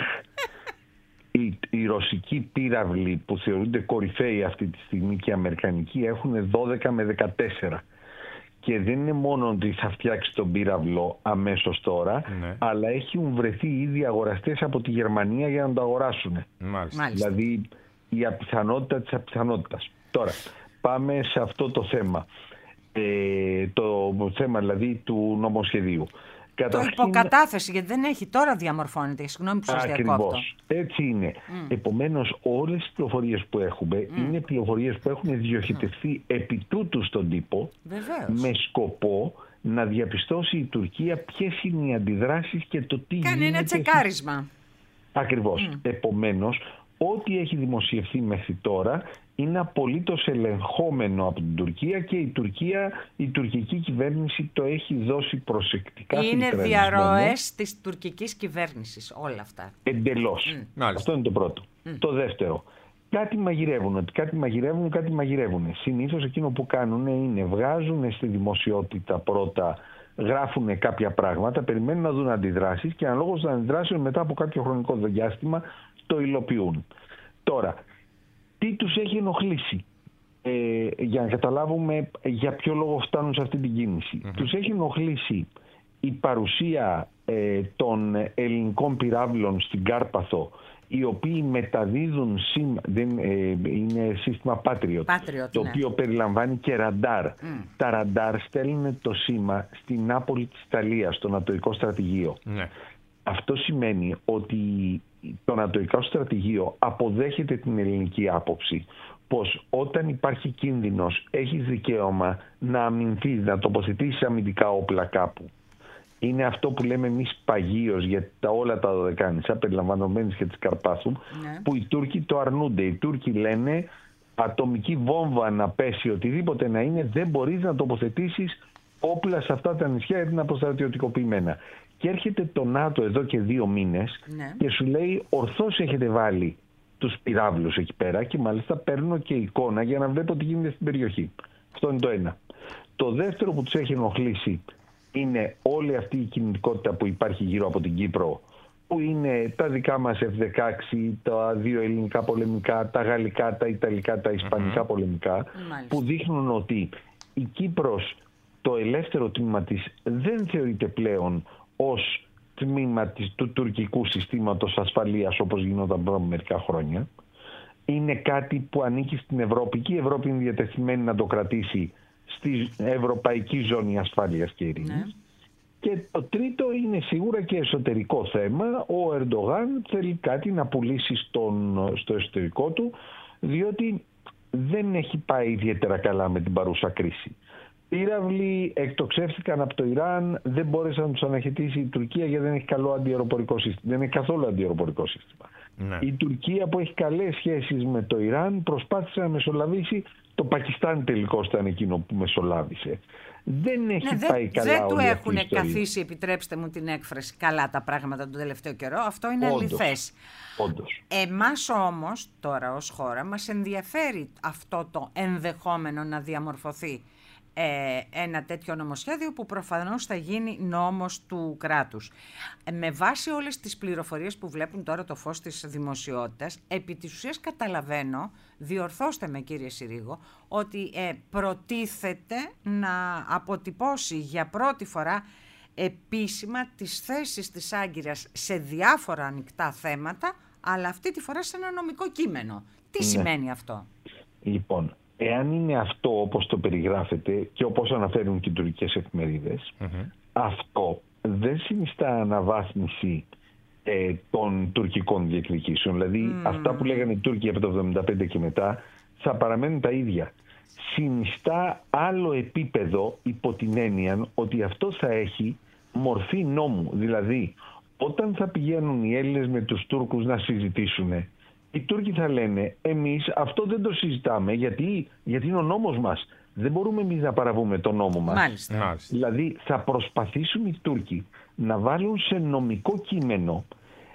Οι ρωσικοί πύραυλοι που θεωρούνται κορυφαίοι αυτή τη στιγμή και οι αμερικανικοί έχουν 12 με 14. Και δεν είναι μόνο ότι θα φτιάξει τον πύραυλο αμέσως τώρα, αλλά έχουν βρεθεί ήδη αγοραστές από τη Γερμανία για να το αγοράσουν. Μάλιστα. Δηλαδή η απιθανότητα της απιθανότητας. Τώρα πάμε σε αυτό το θέμα. Το θέμα δηλαδή του νομοσχεδίου. Το υποκατάθεση, γιατί δεν έχει, τώρα διαμορφώνεται. Συγγνώμη που σας διακόπτω. Ακριβώς. Έτσι είναι. Επομένως, όλες οι πληροφορίες που έχουμε είναι πληροφορίες που έχουν διοχετευτεί επί τούτου στον τύπο. Βεβαίως. Με σκοπό να διαπιστώσει η Τουρκία ποιες είναι οι αντιδράσεις και το τι κάνει ένα τσεκάρισμα. Ακριβώς. Επομένως, ό,τι έχει δημοσιευθεί μέχρι τώρα είναι απολύτως ελεγχόμενο από την Τουρκία και η τουρκική κυβέρνηση το έχει δώσει προσεκτικά. Είναι διαρροές της τουρκικής κυβέρνησης όλα αυτά. Εντελώς. Αυτό είναι το πρώτο. Το δεύτερο, κάτι μαγειρεύουν. Συνήθως εκείνο που κάνουν είναι βγάζουν στη δημοσιότητα πρώτα, γράφουν κάποια πράγματα, περιμένουν να δουν αντιδράσεις και αναλόγως των αντιδράσεων μετά από κάποιο χρονικό διάστημα το υλοποιούν. Τώρα, τι τους έχει ενοχλήσει, για να καταλάβουμε για ποιο λόγο φτάνουν σε αυτή την κίνηση. Τους έχει ενοχλήσει η παρουσία των ελληνικών πυράβλων στην Κάρπαθο, οι οποίοι μεταδίδουν είναι σύστημα Patriot, το οποίο περιλαμβάνει και ραντάρ. Τα ραντάρ στέλνουν το σήμα στην Νάπολη της Ιταλίας, στο Νατοϊκό Στρατηγείο. Αυτό σημαίνει ότι το Νατοϊκό Στρατηγείο αποδέχεται την ελληνική άποψη πως όταν υπάρχει κίνδυνος έχεις δικαίωμα να αμυνθείς, να τοποθετήσεις αμυντικά όπλα κάπου. Είναι αυτό που λέμε εμείς παγίως για όλα τα Δωδεκάνησα, περιλαμβανομένης και της Καρπάθου, που οι Τούρκοι το αρνούνται. Οι Τούρκοι λένε ατομική βόμβα να πέσει, οτιδήποτε να είναι, δεν μπορείς να τοποθετήσεις όπλα σε αυτά τα νησιά γιατί είναι αποστρατιωτικοποιημένα. Και έρχεται το ΝΑΤΟ εδώ και 2 μήνες και σου λέει ορθώς έχετε βάλει τους πυράβλους εκεί πέρα και μάλιστα παίρνω και εικόνα για να βλέπω τι γίνεται στην περιοχή. Αυτό είναι το ένα. Το δεύτερο που τους έχει ενοχλήσει είναι όλη αυτή η κινητικότητα που υπάρχει γύρω από την Κύπρο, που είναι τα δικά μας F-16, τα 2 ελληνικά πολεμικά, τα γαλλικά, τα ιταλικά, τα ισπανικά πολεμικά, που δείχνουν ότι η Κύπρος, το ελεύθερο τμήμα της, δεν θεωρείται πλέον ως τμήμα του τουρκικού συστήματος ασφαλείας όπως γινόταν πριν μερικά χρόνια. Είναι κάτι που ανήκει στην Ευρώπη και η Ευρώπη είναι διατεθειμένη να το κρατήσει στη ευρωπαϊκή ζώνη ασφάλειας και ειρήνης. Και το τρίτο είναι σίγουρα και εσωτερικό θέμα. Ο Ερντογάν θέλει κάτι να πουλήσει στο εσωτερικό του, διότι δεν έχει πάει ιδιαίτερα καλά με την παρούσα κρίση. Πύραυλοι εκτοξεύτηκαν από το Ιράν, δεν μπόρεσε να τους αναχαιτήσει η Τουρκία γιατί δεν έχει καλό αντιαεροπορικό σύστημα. Δεν έχει καθόλου αντιαεροπορικό σύστημα. Η Τουρκία που έχει καλές σχέσεις με το Ιράν προσπάθησε να μεσολαβήσει. Το Πακιστάν τελικώς ήταν εκείνο που μεσολάβησε. Δεν έχει πάει καλά. Δεν του έχουν καθίσει, επιτρέψτε μου την έκφραση, καλά τα πράγματα τον τελευταίο καιρό. Αυτό είναι αληθές. Εμάς όμως τώρα ως χώρα μας ενδιαφέρει αυτό το ενδεχόμενο να διαμορφωθεί ένα τέτοιο νομοσχέδιο που προφανώς θα γίνει νόμος του κράτους. Με βάση όλες τις πληροφορίες που βλέπουν τώρα το φως της δημοσιότητας, επί της ουσίας καταλαβαίνω, διορθώστε με κύριε Συρίγο, ότι προτίθεται να αποτυπώσει για πρώτη φορά επίσημα τις θέσεις της Άγκυρας σε διάφορα ανοιχτά θέματα, αλλά αυτή τη φορά σε ένα νομικό κείμενο. Τι σημαίνει αυτό? Λοιπόν, εάν είναι αυτό όπως το περιγράφεται και όπως αναφέρουν και οι τουρκικές εφημερίδες, αυτό δεν συνιστά αναβάθμιση των τουρκικών διεκδικήσεων. Δηλαδή αυτά που λέγανε οι Τούρκοι από το 1975 και μετά θα παραμένουν τα ίδια. Συνιστά άλλο επίπεδο υπό την έννοια ότι αυτό θα έχει μορφή νόμου. Δηλαδή όταν θα πηγαίνουν οι Έλληνες με τους Τούρκους να συζητήσουν, οι Τούρκοι θα λένε εμείς αυτό δεν το συζητάμε γιατί είναι ο νόμος μας. Δεν μπορούμε εμείς να παραβούμε τον νόμο μας. Μάλιστα. Δηλαδή θα προσπαθήσουν οι Τούρκοι να βάλουν σε νομικό κείμενο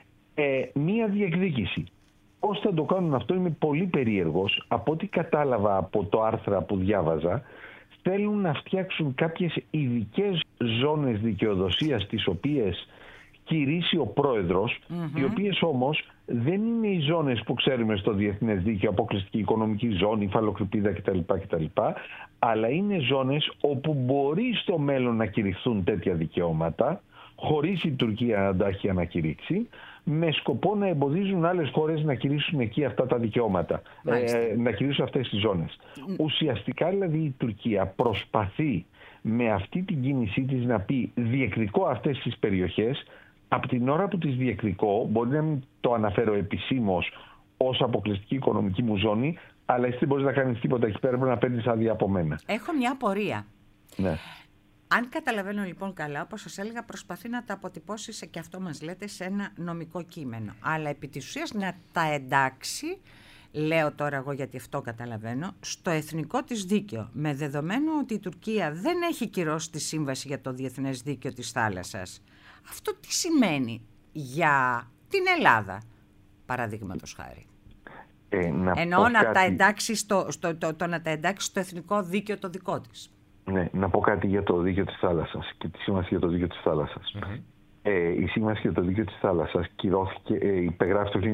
μία διεκδίκηση. Πώς θα το κάνουν αυτό είμαι πολύ περίεργος. Από ό,τι κατάλαβα από το άρθρα που διάβαζα, θέλουν να φτιάξουν κάποιες ειδικές ζώνες δικαιοδοσίας τις οποίες κηρύσει ο πρόεδρος, οι οποίες όμως δεν είναι οι ζώνες που ξέρουμε στο διεθνές δίκαιο, αποκλειστική οικονομική ζώνη, υφαλοκρηπίδα κτλ. Αλλά είναι ζώνες όπου μπορεί στο μέλλον να κηρυχθούν τέτοια δικαιώματα, χωρίς η Τουρκία να τα έχει ανακηρύξει, με σκοπό να εμποδίζουν άλλες χώρες να κηρύσουν εκεί αυτά τα δικαιώματα, να κηρύσουν αυτές τις ζώνες. Ουσιαστικά δηλαδή η Τουρκία προσπαθεί με αυτή την κίνησή της να πει διεκδικώ αυτές τις περιοχές. Από την ώρα που τις διεκδικώ, μπορεί να μην το αναφέρω επισήμως ως αποκλειστική οικονομική μου ζώνη, αλλά εσύ δεν μπορείς να κάνεις τίποτα εκεί πέρα, πρέπει να παίρνεις άδεια από μένα. Έχω μια απορία. Ναι. Αν καταλαβαίνω λοιπόν καλά, όπως σας έλεγα, προσπαθεί να τα αποτυπώσει και αυτό μας λέτε σε ένα νομικό κείμενο. Αλλά επί της ουσίας να τα εντάξει, λέω τώρα εγώ γιατί αυτό καταλαβαίνω, στο εθνικό της δίκαιο. Με δεδομένο ότι η Τουρκία δεν έχει κυρώσει τη σύμβαση για το διεθνές δίκαιο της θάλασσας. Αυτό τι σημαίνει για την Ελλάδα, παραδείγματος χάρη? Εννοώ να τα εντάξει να τα εντάξει στο εθνικό δίκαιο το δικό της. Ναι, να πω κάτι για το δίκαιο της θάλασσας και τη σύμβαση για το δίκαιο της θάλασσας. Η σύμβαση για το δίκαιο της θάλασσας υπεγράφει το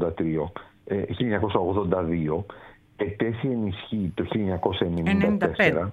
1982, ετέθη εν ισχύ το 1994.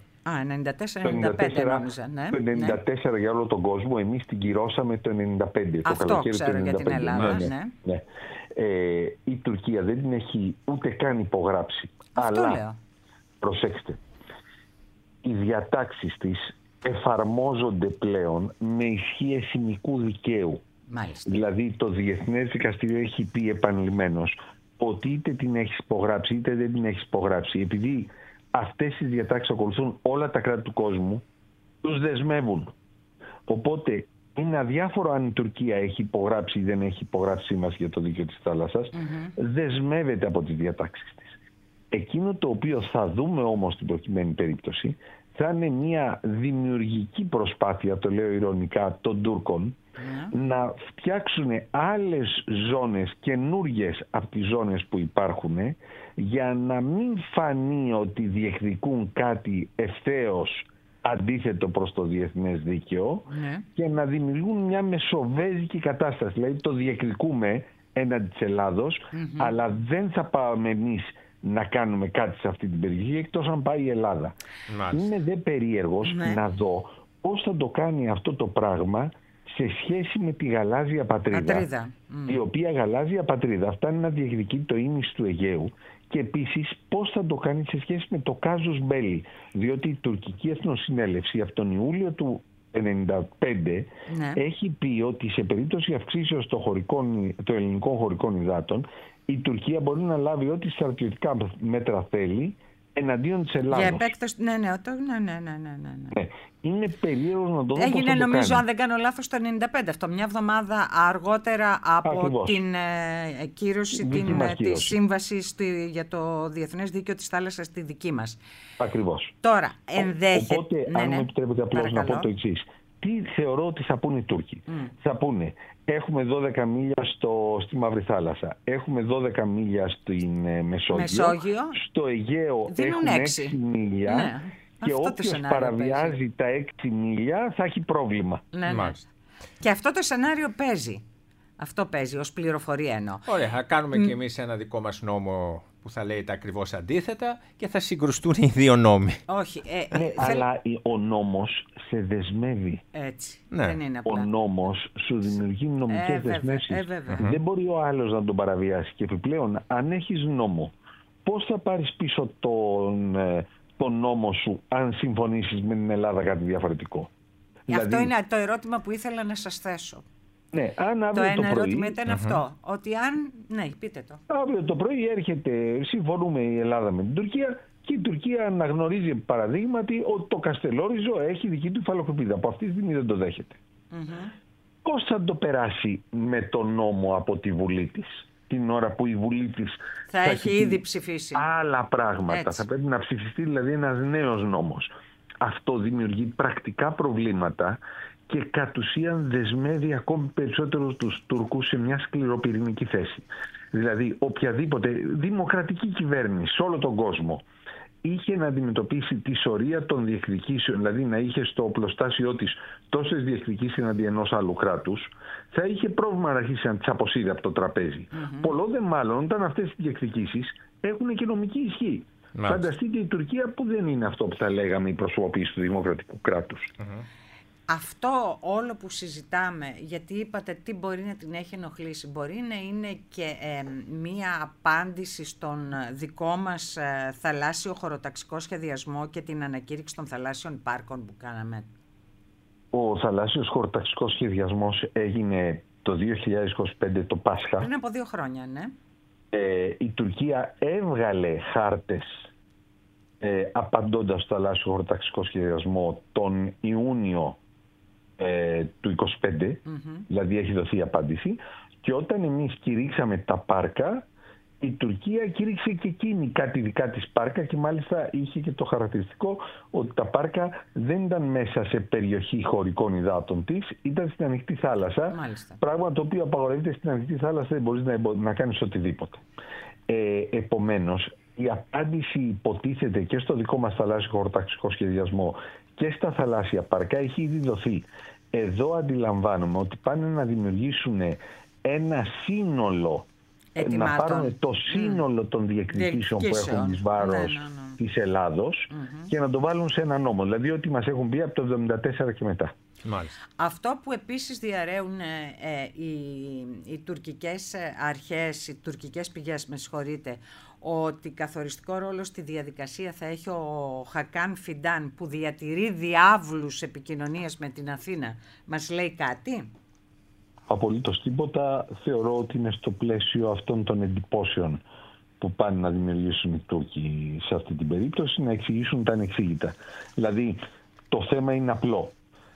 94-95 νόμιζα, ναι. Το 1994 για όλο τον κόσμο, εμείς την κυρώσαμε το 1995. Αυτό ξέρω για την Ελλάδα, ναι. Η Τουρκία δεν την έχει ούτε καν υπογράψει. Αυτό αλλά, λέω. Προσέξτε, οι διατάξεις της εφαρμόζονται πλέον με ισχύ εθνικού δικαίου. Μάλιστα. Δηλαδή το Διεθνές Δικαστήριο έχει πει επανειλημμένως ότι είτε την έχεις υπογράψει είτε δεν την έχεις υπογράψει, επειδή αυτές οι διατάξεις ακολουθούν όλα τα κράτη του κόσμου, τους δεσμεύουν. Οπότε είναι αδιάφορο αν η Τουρκία έχει υπογράψει ή δεν έχει υπογράψει σύμβαση για το δίκαιο της θάλασσας, δεσμεύεται από τις διατάξεις της. Εκείνο το οποίο θα δούμε όμως στην προκειμένη περίπτωση θα είναι μια δημιουργική προσπάθεια, το λέω ειρωνικά, των Τούρκων να φτιάξουν άλλες ζώνες καινούργιες από τις ζώνες που υπάρχουν, για να μην φανεί ότι διεκδικούν κάτι ευθέως αντίθετο προς το διεθνές δίκαιο και να δημιουργούν μια μεσοβέζικη κατάσταση. Δηλαδή το διεκδικούμε έναντι της Ελλάδος, αλλά δεν θα πάμε εμείς να κάνουμε κάτι σε αυτή την περιοχή εκτός αν πάει η Ελλάδα. Είμαι δε περίεργος να δω πώς θα το κάνει αυτό το πράγμα σε σχέση με τη γαλάζια πατρίδα. Η οποία γαλάζια πατρίδα φτάνει να διεκδικεί το ίμιση του Αιγαίου, και επίσης πώς θα το κάνει σε σχέση με το κάζους μπέλι, διότι η τουρκική εθνοσυνέλευση από τον Ιούλιο του 1995 έχει πει ότι σε περίπτωση αυξήσεως των ελληνικών χωρικών υδάτων η Τουρκία μπορεί να λάβει ό,τι στρατιωτικά μέτρα θέλει εναντίον της Ελλάδος. Για επέκταση, ναι. Είναι περίεργο να το δω. Έγινε νομίζω, αν δεν κάνω λάθος, το 1995 αυτό, μια εβδομάδα αργότερα από την κύρωση της σύμβασης για το Διεθνές Δίκαιο της Θάλασσας στη δική μας. Ακριβώς. Τώρα, ενδέχεται... Οπότε, αν μου επιτρέπετε απλώς να πω το εξής. Τι θεωρώ ότι θα πούνε οι Τούρκοι. Θα πούνε, έχουμε 12 μίλια στη Μαύρη Θάλασσα, έχουμε 12 μίλια στην Μεσόγειο. Στο Αιγαίο έχουμε 6 μίλια και όποιος παραβιάζει τα 6 μίλια θα έχει πρόβλημα. Και αυτό το σενάριο παίζει. Αυτό παίζει ως πληροφορία εννοώ. Ωραία, θα κάνουμε κι εμείς ένα δικό μας νόμο που θα λέει τα ακριβώς αντίθετα και θα συγκρουστούν οι δύο νόμοι. Όχι. Αλλά ο νόμος σε δεσμεύει. Έτσι. Δεν είναι απλά. Ο νόμος σου δημιουργεί νομικές δεσμεύσεις. Δεν μπορεί ο άλλος να τον παραβιάσει. Και επιπλέον, αν έχεις νόμο, πώς θα πάρεις πίσω τον νόμο σου αν συμφωνήσεις με την Ελλάδα κάτι διαφορετικό? Αυτό είναι το ερώτημα που ήθελα να σας θέσω. Ναι, αν το ένα πρωί, ερώτημα ήταν αυτό, ότι αν... Ναι, πείτε το. Αύριο το πρωί έρχεται, συμφωνούμε η Ελλάδα με την Τουρκία και η Τουρκία αναγνωρίζει παραδείγματι ότι το Καστελόριζο έχει δική του υφαλοκρηπίδα. Από αυτή τη στιγμή δεν το δέχεται. Πώς θα το περάσει με τον νόμο από τη Βουλή της, την ώρα που η Βουλή της θα έχει ήδη ψηφίσει άλλα πράγματα? Έτσι. Θα πρέπει να ψηφιστεί δηλαδή ένας νέος νόμος. Αυτό δημιουργεί πρακτικά προβλήματα και κατ' ουσίαν δεσμεύει ακόμη περισσότερο τους Τούρκους σε μια σκληροπυρηνική θέση. Δηλαδή, οποιαδήποτε δημοκρατική κυβέρνηση σε όλο τον κόσμο είχε να αντιμετωπίσει τη σωρία των διεκδικήσεων, δηλαδή να είχε στο οπλοστάσιό της τόσες διεκδικήσεις εναντί ενός άλλου κράτους, θα είχε πρόβλημα να αρχίσει να τις αποσύρει από το τραπέζι. Πολλό δε μάλλον όταν αυτές οι διεκδικήσεις έχουν και νομική ισχύ. Φανταστείτε η Τουρκία που δεν είναι αυτό που θα λέγαμε η προσωποποίηση του δημοκρατικού κράτους. Αυτό όλο που συζητάμε, γιατί είπατε τι μπορεί να την έχει ενοχλήσει, μπορεί να είναι και μία απάντηση στον δικό μας θαλάσσιο χωροταξικό σχεδιασμό και την ανακήρυξη των θαλάσσιων πάρκων που κάναμε. Ο θαλάσσιος χωροταξικός σχεδιασμός έγινε το 2025 το Πάσχα. Πριν από 2 χρόνια, ναι. Η Τουρκία έβγαλε χάρτες απαντώντας στο θαλάσσιο χωροταξικό σχεδιασμό τον Ιούνιο του 25, δηλαδή έχει δοθεί απάντηση, και όταν εμείς κηρύξαμε τα πάρκα, η Τουρκία κήρυξε και εκείνη κάτι δικά της πάρκα και μάλιστα είχε και το χαρακτηριστικό ότι τα πάρκα δεν ήταν μέσα σε περιοχή χωρικών υδάτων της, ήταν στην ανοιχτή θάλασσα, πράγμα το οποίο απαγορεύεται στην ανοιχτή θάλασσα, δεν μπορείς να κάνεις οτιδήποτε. Επομένως, η απάντηση υποτίθεται και στο δικό μας θαλάσσιο χωροταξικό σχεδιασμό και στα θαλάσσια πάρκα έχει ήδη δοθεί. Εδώ αντιλαμβάνομαι ότι πάνε να δημιουργήσουν ένα σύνολο, να πάρουν το σύνολο των διεκδικήσεων που έχουν εις βάρος της Ελλάδος και να το βάλουν σε ένα νόμο. Δηλαδή ό,τι μας έχουν πει από το 1974 και μετά. Μάλιστα. Αυτό που επίσης διαρρέουν οι τουρκικές αρχές, οι τουρκικές πηγές, με συγχωρείτε, ότι καθοριστικό ρόλο στη διαδικασία θα έχει ο Χακάν Φιντάν που διατηρεί διάβλους επικοινωνίας με την Αθήνα, μας λέει κάτι? Απολύτως τίποτα. Θεωρώ ότι είναι στο πλαίσιο αυτών των εντυπώσεων που πάνε να δημιουργήσουν οι Τούρκοι σε αυτή την περίπτωση, να εξηγήσουν τα ανεξήγητα. Δηλαδή, το θέμα είναι απλό.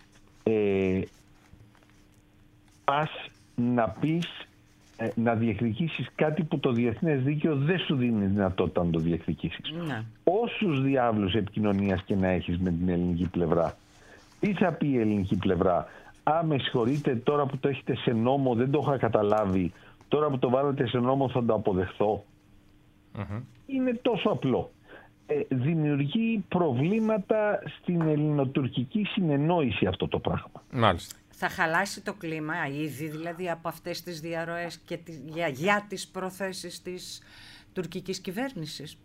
Πας να πεις, να διεκδικήσεις κάτι που το διεθνές δίκαιο δεν σου δίνει δυνατότητα να το διεκδικήσεις. Όσους διάβλους επικοινωνίας και να έχεις με την ελληνική πλευρά, τι θα πει η ελληνική πλευρά? Με συγχωρείτε, τώρα που το έχετε σε νόμο δεν το είχα καταλάβει, τώρα που το βάλετε σε νόμο θα το αποδεχθώ. Είναι τόσο απλό. Δημιουργεί προβλήματα στην ελληνοτουρκική συνεννόηση αυτό το πράγμα. Μάλιστα. Θα χαλάσει το κλίμα ήδη δηλαδή από αυτές τις διαρροές και για τις προθέσεις της τουρκικής κυβέρνησης?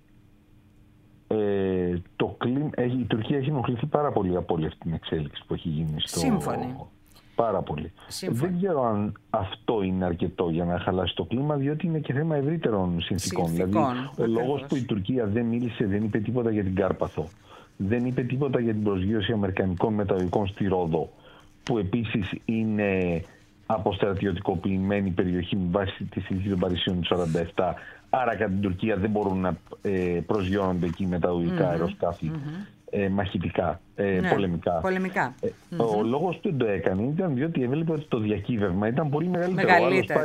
Η Τουρκία έχει ενοχληθεί πάρα πολύ από όλη αυτή την εξέλιξη που έχει γίνει στο... Σύμφωνοι. Πάρα πολύ. Δεν ξέρω αν αυτό είναι αρκετό για να χαλάσει το κλίμα, διότι είναι και θέμα ευρύτερων συνθήκων. Δηλαδή, ο λόγος που η Τουρκία δεν μίλησε, δεν είπε τίποτα για την Κάρπαθο, δεν είπε τίποτα για την προσγείωση αμερικανικών μεταδοτικών στη Ρόδο, που επίσης είναι αποστρατιωτικοποιημένη περιοχή με βάση τη συνθήκη των Παρισίων του 1947. Άρα κατά την Τουρκία δεν μπορούν να προσγειώνονται εκεί μεταδοτικά αεροσκάφη μαχητικά, πολεμικά. Ο λόγος που δεν το έκανε ήταν διότι έβλεπε ότι το διακύβευμα ήταν πολύ μεγαλύτερο.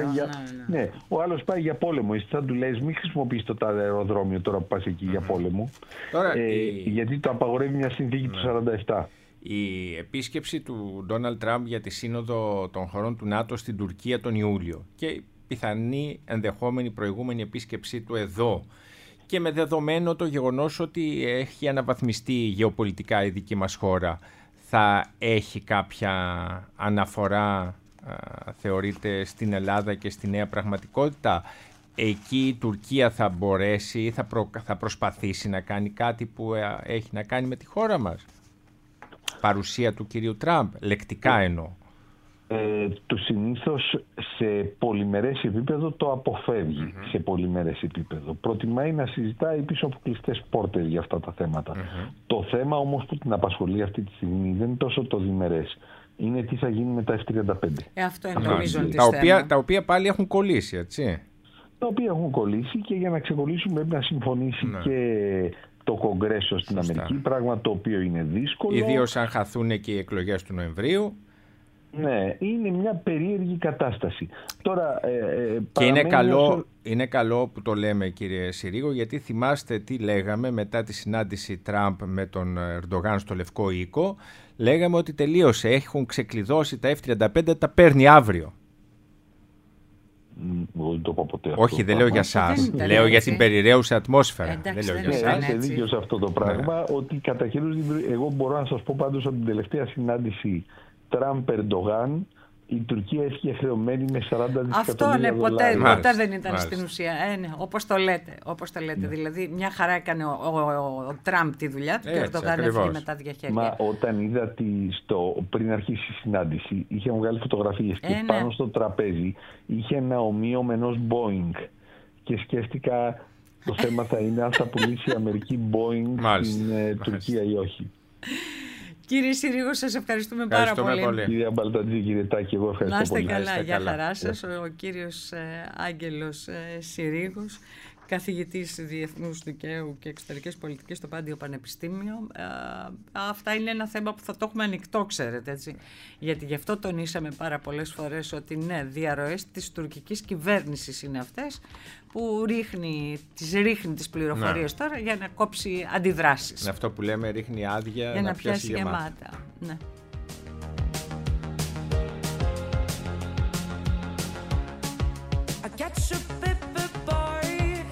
Ο άλλος πάει για πόλεμο. Εσύ θα του λες μην χρησιμοποιείς το αεροδρόμιο τώρα που πας εκεί για πόλεμο. Γιατί το απαγορεύει μια συνθήκη του 1947. Η επίσκεψη του Ντόναλντ Τραμπ για τη σύνοδο των χωρών του ΝΑΤΟ στην Τουρκία τον Ιούλιο και πιθανή ενδεχόμενη προηγούμενη επίσκεψή του εδώ και με δεδομένο το γεγονός ότι έχει αναβαθμιστεί γεωπολιτικά η δική μας χώρα, θα έχει κάποια αναφορά, θεωρείτε, στην Ελλάδα και στη νέα πραγματικότητα? Εκεί η Τουρκία θα μπορέσει, θα προσπαθήσει να κάνει κάτι που έχει να κάνει με τη χώρα μας? Παρουσία του κυρίου Τραμπ, λεκτικά εννοώ. Του συνήθως σε πολυμερές επίπεδο το αποφεύγει. Σε πολυμερές επίπεδο προτιμάει να συζητάει πίσω από κλειστές πόρτες για αυτά τα θέματα. Το θέμα όμως που την απασχολεί αυτή τη στιγμή δεν είναι τόσο το διμερές, είναι τι θα γίνει με τα F-35. Αυτό είναι νομίζω τα οποία πάλι έχουν κολλήσει, έτσι. Τα οποία έχουν κολλήσει και για να ξεκολλήσουν πρέπει να συμφωνήσει και το Κογκρέσο στην Αμερική, πράγμα το οποίο είναι δύσκολο. Ιδίως αν χαθούν και οι εκλογές του Νοεμβρίου. Ναι, είναι μια περίεργη κατάσταση. Τώρα, και είναι καλό που το λέμε, κύριε Συρίγο, γιατί θυμάστε τι λέγαμε μετά τη συνάντηση Τραμπ με τον Ερντογάν στο Λευκό Οίκο. Λέγαμε ότι τελείωσε, έχουν ξεκλειδώσει τα F-35, τα παίρνει αύριο. Δεν το πω ποτέ. Όχι, δεν λέω για εσάς. Λέω για την περιραίουσα ατμόσφαιρα. Δεν λέω για εσάς. Είστε δίκιο σε αυτό το πράγμα. Ότι κατά καιρούς, εγώ μπορώ να σας πω πάντως από την τελευταία συνάντηση Τραμπ-Ερντογάν, η Τουρκία έφυγε χρεωμένη με 40 δισεκατομμύρια δολάρια. Ποτέ δεν ήταν στην ουσία. Όπως το λέτε. Δηλαδή, μια χαρά έκανε ο Τραμπ τη δουλειά του και ο Ερντογάν έφυγε με τα διαχέρια. Μα όταν είδα πριν αρχίσει η συνάντηση, είχε βγάλει φωτογραφίες και πάνω στο τραπέζι είχε ένα ομοίωμα ενός Boeing. Και σκέφτηκα το θέμα θα είναι αν θα πουλήσει η Αμερική Boeing στην Τουρκία ή όχι. Κύριε Συρίγο, σας ευχαριστούμε πάρα πολύ. Κύριε Μπαλτατζή, κύριε Τάκη, εγώ ευχαριστώ πολύ. Να είστε καλά, για χαρά σας. Ο κύριος Άγγελος Συρίγος, καθηγητής Διεθνούς Δικαίου και Εξωτερικής Πολιτικής στο Πάντιο Πανεπιστήμιο. Αυτά είναι ένα θέμα που θα το έχουμε ανοιχτό, ξέρετε, έτσι. Γιατί γι' αυτό τονίσαμε πάρα πολλές φορές ότι ναι, διαρροές της τουρκικής κυβέρνησης είναι αυτές που τις ρίχνει τις πληροφορίες τώρα για να κόψει αντιδράσεις. Είναι αυτό που λέμε, ρίχνει άδεια για να πιάσει γεμάτα. Ναι. I catch a paper boy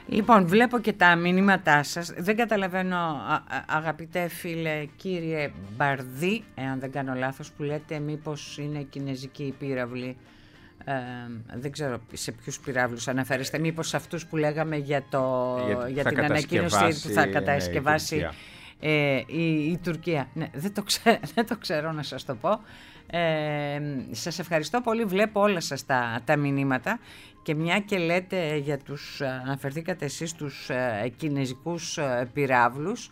Λοιπόν, βλέπω και τα μηνύματά σας. Δεν καταλαβαίνω, αγαπητέ φίλε, κύριε Μπαρδί, εάν δεν κάνω λάθος, που λέτε μήπως είναι κινέζικη η πύραυλη. Δεν ξέρω σε ποιους πυράβλους αναφέρεστε. Μήπως σε αυτούς που λέγαμε για την ανακοίνωση που θα κατασκευάσει η Τουρκία. Ναι, δεν το ξέρω να σας το πω. Σας ευχαριστώ πολύ. Βλέπω όλα σας τα μηνύματα. Και μια και λέτε αναφερθήκατε εσείς τους κινέζικους πυράβλους,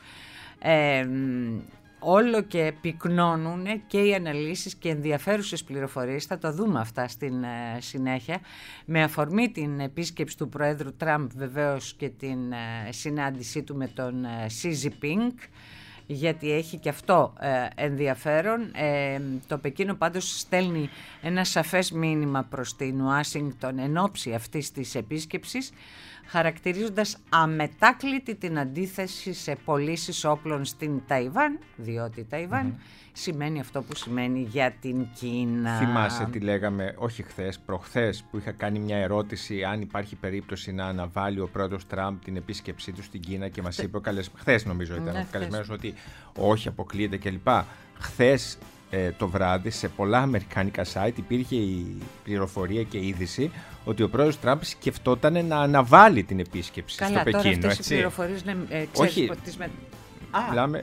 όλο και πυκνώνουν και οι αναλύσεις και ενδιαφέρουσες πληροφορίες, θα το δούμε αυτά στην συνέχεια, με αφορμή την επίσκεψη του Προέδρου Τραμπ βεβαίως και την συνάντησή του με τον Xi Jinping, γιατί έχει και αυτό ενδιαφέρον. Το Πεκίνο πάντως στέλνει ένα σαφές μήνυμα προς την Ουάσιγκτον εν ώψη αυτής της επίσκεψης, χαρακτηρίζοντας αμετάκλητη την αντίθεση σε πωλήσεις όπλων στην Ταϊβάν, διότι η Ταϊβάν σημαίνει αυτό που σημαίνει για την Κίνα. Θυμάσαι τι λέγαμε, όχι χθες, προχθές, που είχα κάνει μια ερώτηση αν υπάρχει περίπτωση να αναβάλει ο πρόεδρος Τραμπ την επίσκεψή του στην Κίνα και μας είπε χθες νομίζω ήταν ο καλεσμένος ότι όχι, αποκλείεται κλπ. Χθες το βράδυ σε πολλά αμερικάνικα site υπήρχε η πληροφορία και η είδηση ότι ο πρόεδρος Τραμπ σκεφτόταν να αναβάλει την επίσκεψη στο Πεκίνο. Καλά, τώρα αυτές οι πληροφορίες όχι, μιλάμε...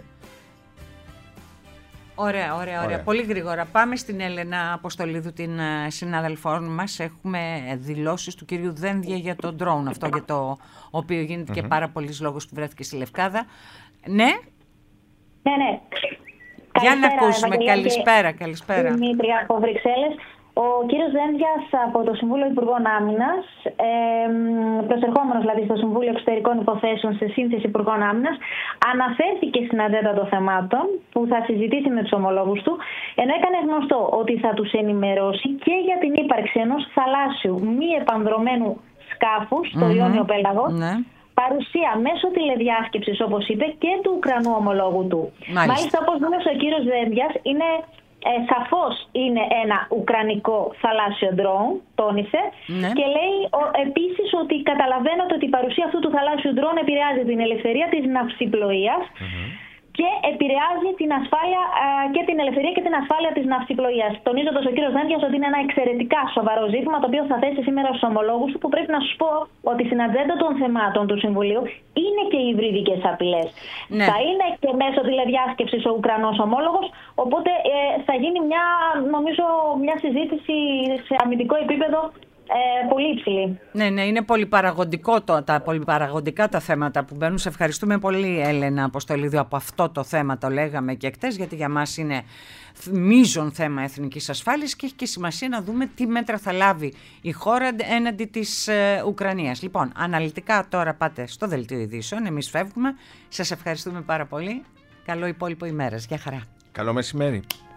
Ωραία. Πολύ γρήγορα. Πάμε στην Έλενα Αποστολίδου, την συνάδελφό μας. Έχουμε δηλώσεις του κυρίου Δένδια για το drone, αυτό για το οποίο γίνεται και πάρα πολλής λόγος που βρέθηκε στη Λευκάδα. Ναι. Ναι. Για να ακούσουμε. Καλησπέρα. Δημήτρια από Βρυξέλλες. Ο κύριος Δένδιας από το Συμβούλιο Υπουργών Άμυνας, προσερχόμενος δηλαδή στο Συμβούλιο Εξωτερικών Υποθέσεων σε σύνθεση Υπουργών Άμυνας, αναφέρθηκε στην ατζέντα των θεμάτων που θα συζητήσει με τους ομολόγους του, ενώ έκανε γνωστό ότι θα τους ενημερώσει και για την ύπαρξη ενός θαλάσσιου μη επανδρωμένου σκάφου στο Ιόνιο Πέλαγο, παρουσία μέσω τηλεδιάσκεψης, όπως είπε, και του Ουκρανού ομολόγου του. Μάλιστα, όπως δήλωσε ο κύριος Δένδιας, σαφώς είναι ένα ουκρανικό θαλάσσιο ντρόουν, τόνισε, και λέει επίσης ότι καταλαβαίνετε ότι η παρουσία αυτού του θαλάσσιου ντρόουν επηρεάζει την ελευθερία της ναυσιπλοείας και επηρεάζει την ασφάλεια και την ελευθερία και την ασφάλεια της ναυσιπλοείας. Τονίζοντας ο κύριος Δένδιας ότι είναι ένα εξαιρετικά σοβαρό ζήτημα το οποίο θα θέσει σήμερα στους ομολόγους του, που πρέπει να σου πω ότι στην ατζέντα των θεμάτων του Συμβουλίου είναι και οι υβριδικές απειλές. Θα είναι και μέσω τηλεδιάσκεψης ο Ουκρανός ομόλογος, οπότε θα γίνει μια συζήτηση σε αμυντικό επίπεδο πολύ υψηλή. Ναι, είναι πολυπαραγωγικά τα θέματα που μπαίνουν. Σε ευχαριστούμε πολύ, Έλενα Αποστολίδου. Από αυτό το θέμα το λέγαμε και χτες, γιατί για μας είναι μείζον θέμα εθνικής ασφάλειας και έχει και σημασία να δούμε τι μέτρα θα λάβει η χώρα έναντι της Ουκρανίας. Λοιπόν, αναλυτικά τώρα πάτε στο Δελτίο Ειδήσεων. Εμείς φεύγουμε. Σας ευχαριστούμε πάρα πολύ. Καλό υπόλοιπο ημέρας. Γεια χαρά. Καλό μεσημέρι.